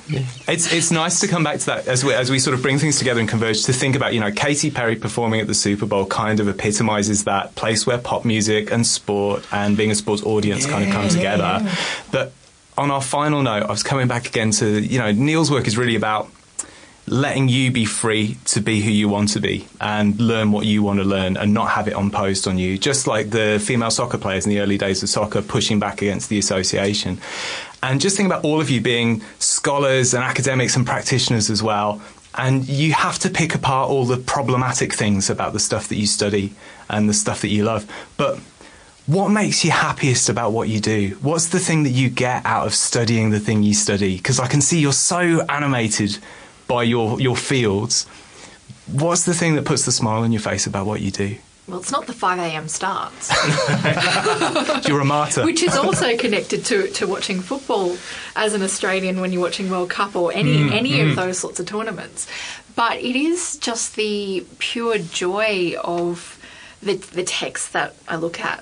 It's it's nice to come back to that as we as we sort of bring things together and converge to think about, you know, Katy Perry performing at the Super Bowl kind of epitomizes that place where pop music and sport and being a sports audience kind of come Yeah, together. yeah. But on our final note, I was coming back again to, you know, Neil's work is really about letting you be free to be who you want to be and learn what you want to learn and not have it imposed on you. Just like the female soccer players in the early days of soccer pushing back against the association. And just think about all of you being scholars and academics and practitioners as well. And you have to pick apart all the problematic things about the stuff that you study and the stuff that you love. But what makes you happiest about what you do? What's the thing that you get out of studying the thing you study? Because I can see you're so animated by your, your fields. What's the thing that puts the smile on your face about what you do? Well, it's not the five a.m. starts, You're a martyr. which is also connected to, to watching football as an Australian when you're watching World Cup or any Mm, any of those sorts of tournaments. But it is just the pure joy of the the text that I look at.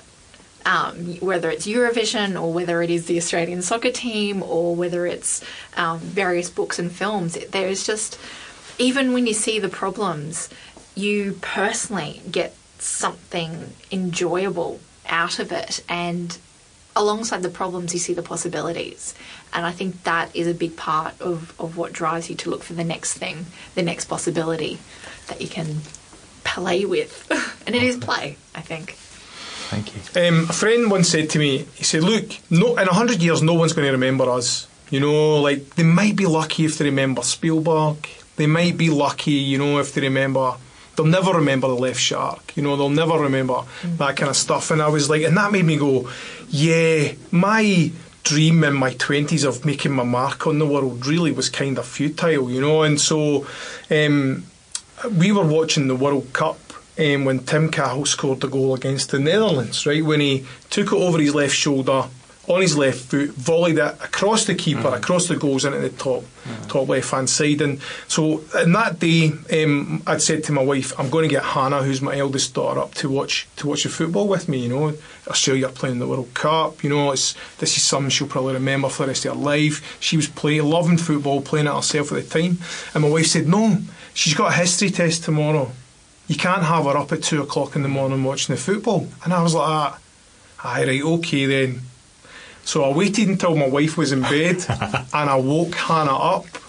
Um, whether it's Eurovision or whether it is the Australian soccer team or whether it's um, various books and films, it, there's just, even when you see the problems, you personally get something enjoyable out of it, and alongside the problems you see the possibilities, and I think that is a big part of, of what drives you to look for the next thing, the next possibility that you can play with. And it is play, I think. Thank you. Um, a friend once said to me, he said, look, no, in a hundred years no one's going to remember us. You know, like, they might be lucky if they remember Spielberg. They might be lucky, you know, if they remember... They'll never remember the Left Shark. You know, they'll never remember mm. that kind of stuff. And I was like... And that made me go, yeah, my dream in my twenties of making my mark on the world really was kind of futile, you know. And so um, we were watching the World Cup Um, when Tim Cahill scored the goal against the Netherlands, right, when he took it over his left shoulder, on his left foot, volleyed it across the keeper, mm. across the goals into the top mm. top left hand side. And so in that day, um, I'd said to my wife, I'm going to get Hannah, who's my eldest daughter, up to watch to watch the football with me. You know, Australia are playing the World Cup. You know, it's this is something she'll probably remember for the rest of her life. She was playing, loving football, playing it herself at the time. And my wife said, no, she's got a history test tomorrow. You can't have her up at two o'clock in the morning watching the football. And I was like, ah, aye, right, okay then. So I waited until my wife was in bed and I woke Hannah up.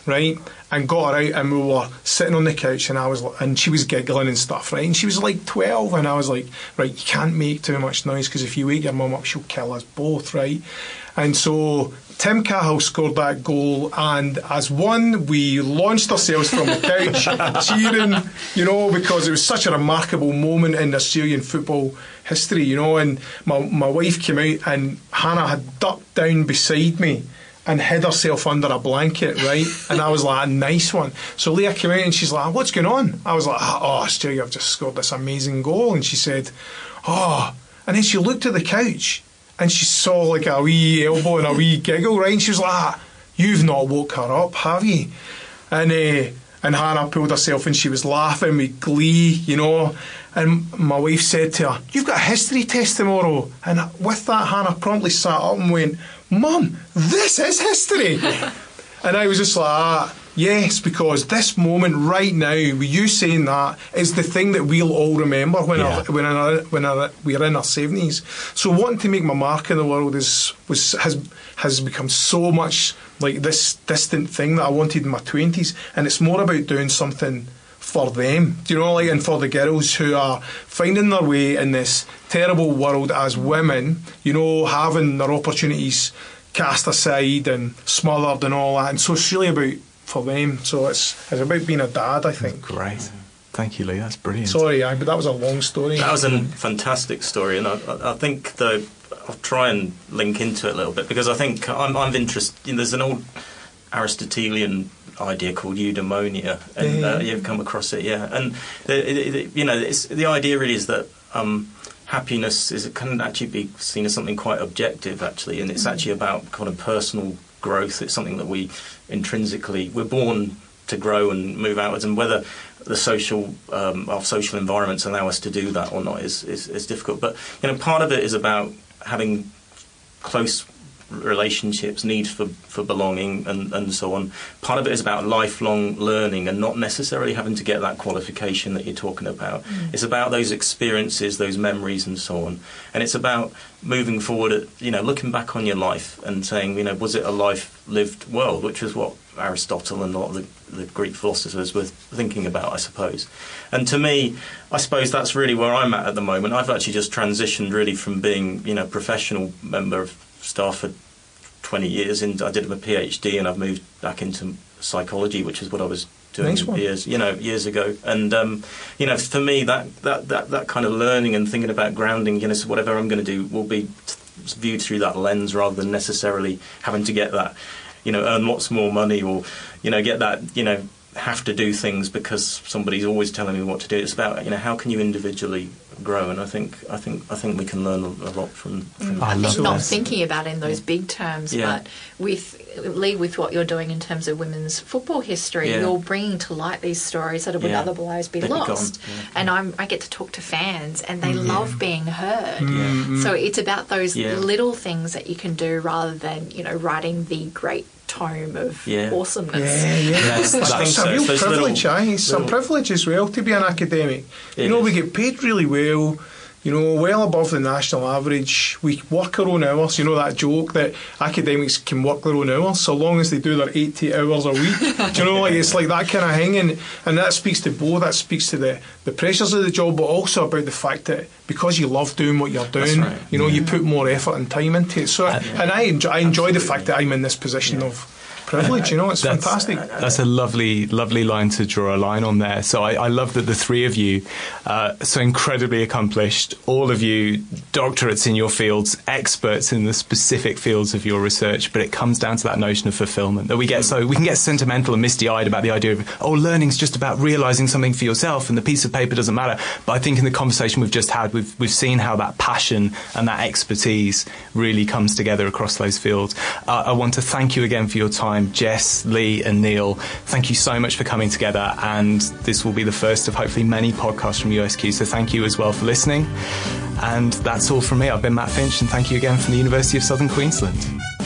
right? And got her out, and we were sitting on the couch, and I was, and she was giggling and stuff, right? And she was like twelve, and I was like, right, you can't make too much noise because if you wake your mum up, she'll kill us both, right? And so Tim Cahill scored that goal, and as one, we launched ourselves from the couch, cheering, you know, because it was such a remarkable moment in Australian football history, you know. And my my wife came out, and Hannah had ducked down beside me and hid herself under a blanket, right? And I was like, a nice one. So Leah came out and she's like, what's going on? I was like, oh, Australia, I've just scored this amazing goal. And she said, oh. And then she looked at the couch and she saw like a wee elbow and a wee giggle, right? And she was like, ah, you've not woke her up, have you? And uh, and Hannah pulled herself and she was laughing with glee, you know. And my wife said to her, you've got a history test tomorrow. And with that, Hannah promptly sat up and went, Mum, this is history. And I was just like, ah, yes, because this moment right now, with you saying that, is the thing that we'll all remember when yeah. our, when, our, when our, we're in our seventies. So wanting to make my mark in the world is was has has become so much like this distant thing that I wanted in my twenties, and it's more about doing something for them, do you know, like, and for the girls who are finding their way in this terrible world as women, you know, having their opportunities cast aside and smothered and all that. And so it's really about for them. So it's it's about being a dad, I think. Great. Thank you, Lee. That's brilliant. Sorry, I, but that was a long story. That was a fantastic story, and I, I think though I'll try and link into it a little bit because I think I'm, I'm interested. You know, there's an old Aristotelian idea called eudaimonia, and uh, you've come across it, yeah. And the, the, you know, it's, the idea really is that um, happiness is it can actually be seen as something quite objective, actually, and it's actually about kind of personal growth. It's something that we intrinsically we're born to grow and move outwards, and whether the social um, our social environments allow us to do that or not is, is is difficult. But you know, part of it is about having close relationships, needs for, for belonging and, and so on. Part of it is about lifelong learning and not necessarily having to get that qualification that you're talking about. Mm. It's about those experiences, those memories and so on. And it's about moving forward, at, you know, looking back on your life and saying, you know, was it a life lived well, which is what Aristotle and a lot of the, the Greek philosophers were thinking about, I suppose. And to me, I suppose that's really where I'm at at the moment. I've actually just transitioned really from being, you know, a professional member of staff for twenty years, and I did my PhD, and I've moved back into psychology, which is what I was doing nice years, you know, years ago. And um, you know, for me, that, that that that kind of learning and thinking about grounding, you know, so whatever I'm going to do will be viewed through that lens rather than necessarily having to get that, you know, earn lots more money or, you know, get that, you know, have to do things because somebody's always telling me what to do. It's about, you know, how can you individually grow, and I think I think I think we can learn a, a lot from. from mm, I think not thinking about it in those big terms, yeah. but with Lee, with what you're doing in terms of women's football history, yeah. you're bringing to light these stories that would yeah. otherwise be They'd lost. Be yeah. And I'm, I get to talk to fans, and they mm, love yeah. being heard. Mm, so it's about those yeah. little things that you can do rather than, you know, writing the great tome of yeah. awesomeness. Yeah, yeah. That's, that's, that's a real so privilege, little, eh? It's little, a privilege as well to be an academic. You know, is. we get paid really well, you know, well above the national average. We work our own hours. You know that joke that academics can work their own hours so long as they do their eighty hours a week. Do you know, like it's like that kind of thing, and, and that speaks to both. That speaks to the, the pressures of the job, but also about the fact that because you love doing what you're doing, right. you know, yeah. you put more effort and time into it. So, uh, and I enjoy, I enjoy the fact that I'm in this position yeah. of privilege, you know, it's that's, fantastic. That's a lovely, lovely line to draw a line on there. So I, I love that the three of you, uh, so incredibly accomplished, all of you doctorates in your fields, experts in the specific fields of your research, but it comes down to that notion of fulfillment that we get. So we can get sentimental and misty-eyed about the idea of, oh, learning's just about realising something for yourself and the piece of paper doesn't matter. But I think in the conversation we've just had, we've, we've seen how that passion and that expertise really comes together across those fields. Uh, I want to thank you again for your time. Jess, Lee and Neil, thank you so much for coming together, and this will be the first of hopefully many podcasts from U S Q, so thank you as well for listening. And that's all from me. I've been Matt Finch, and thank you again from the University of Southern Queensland.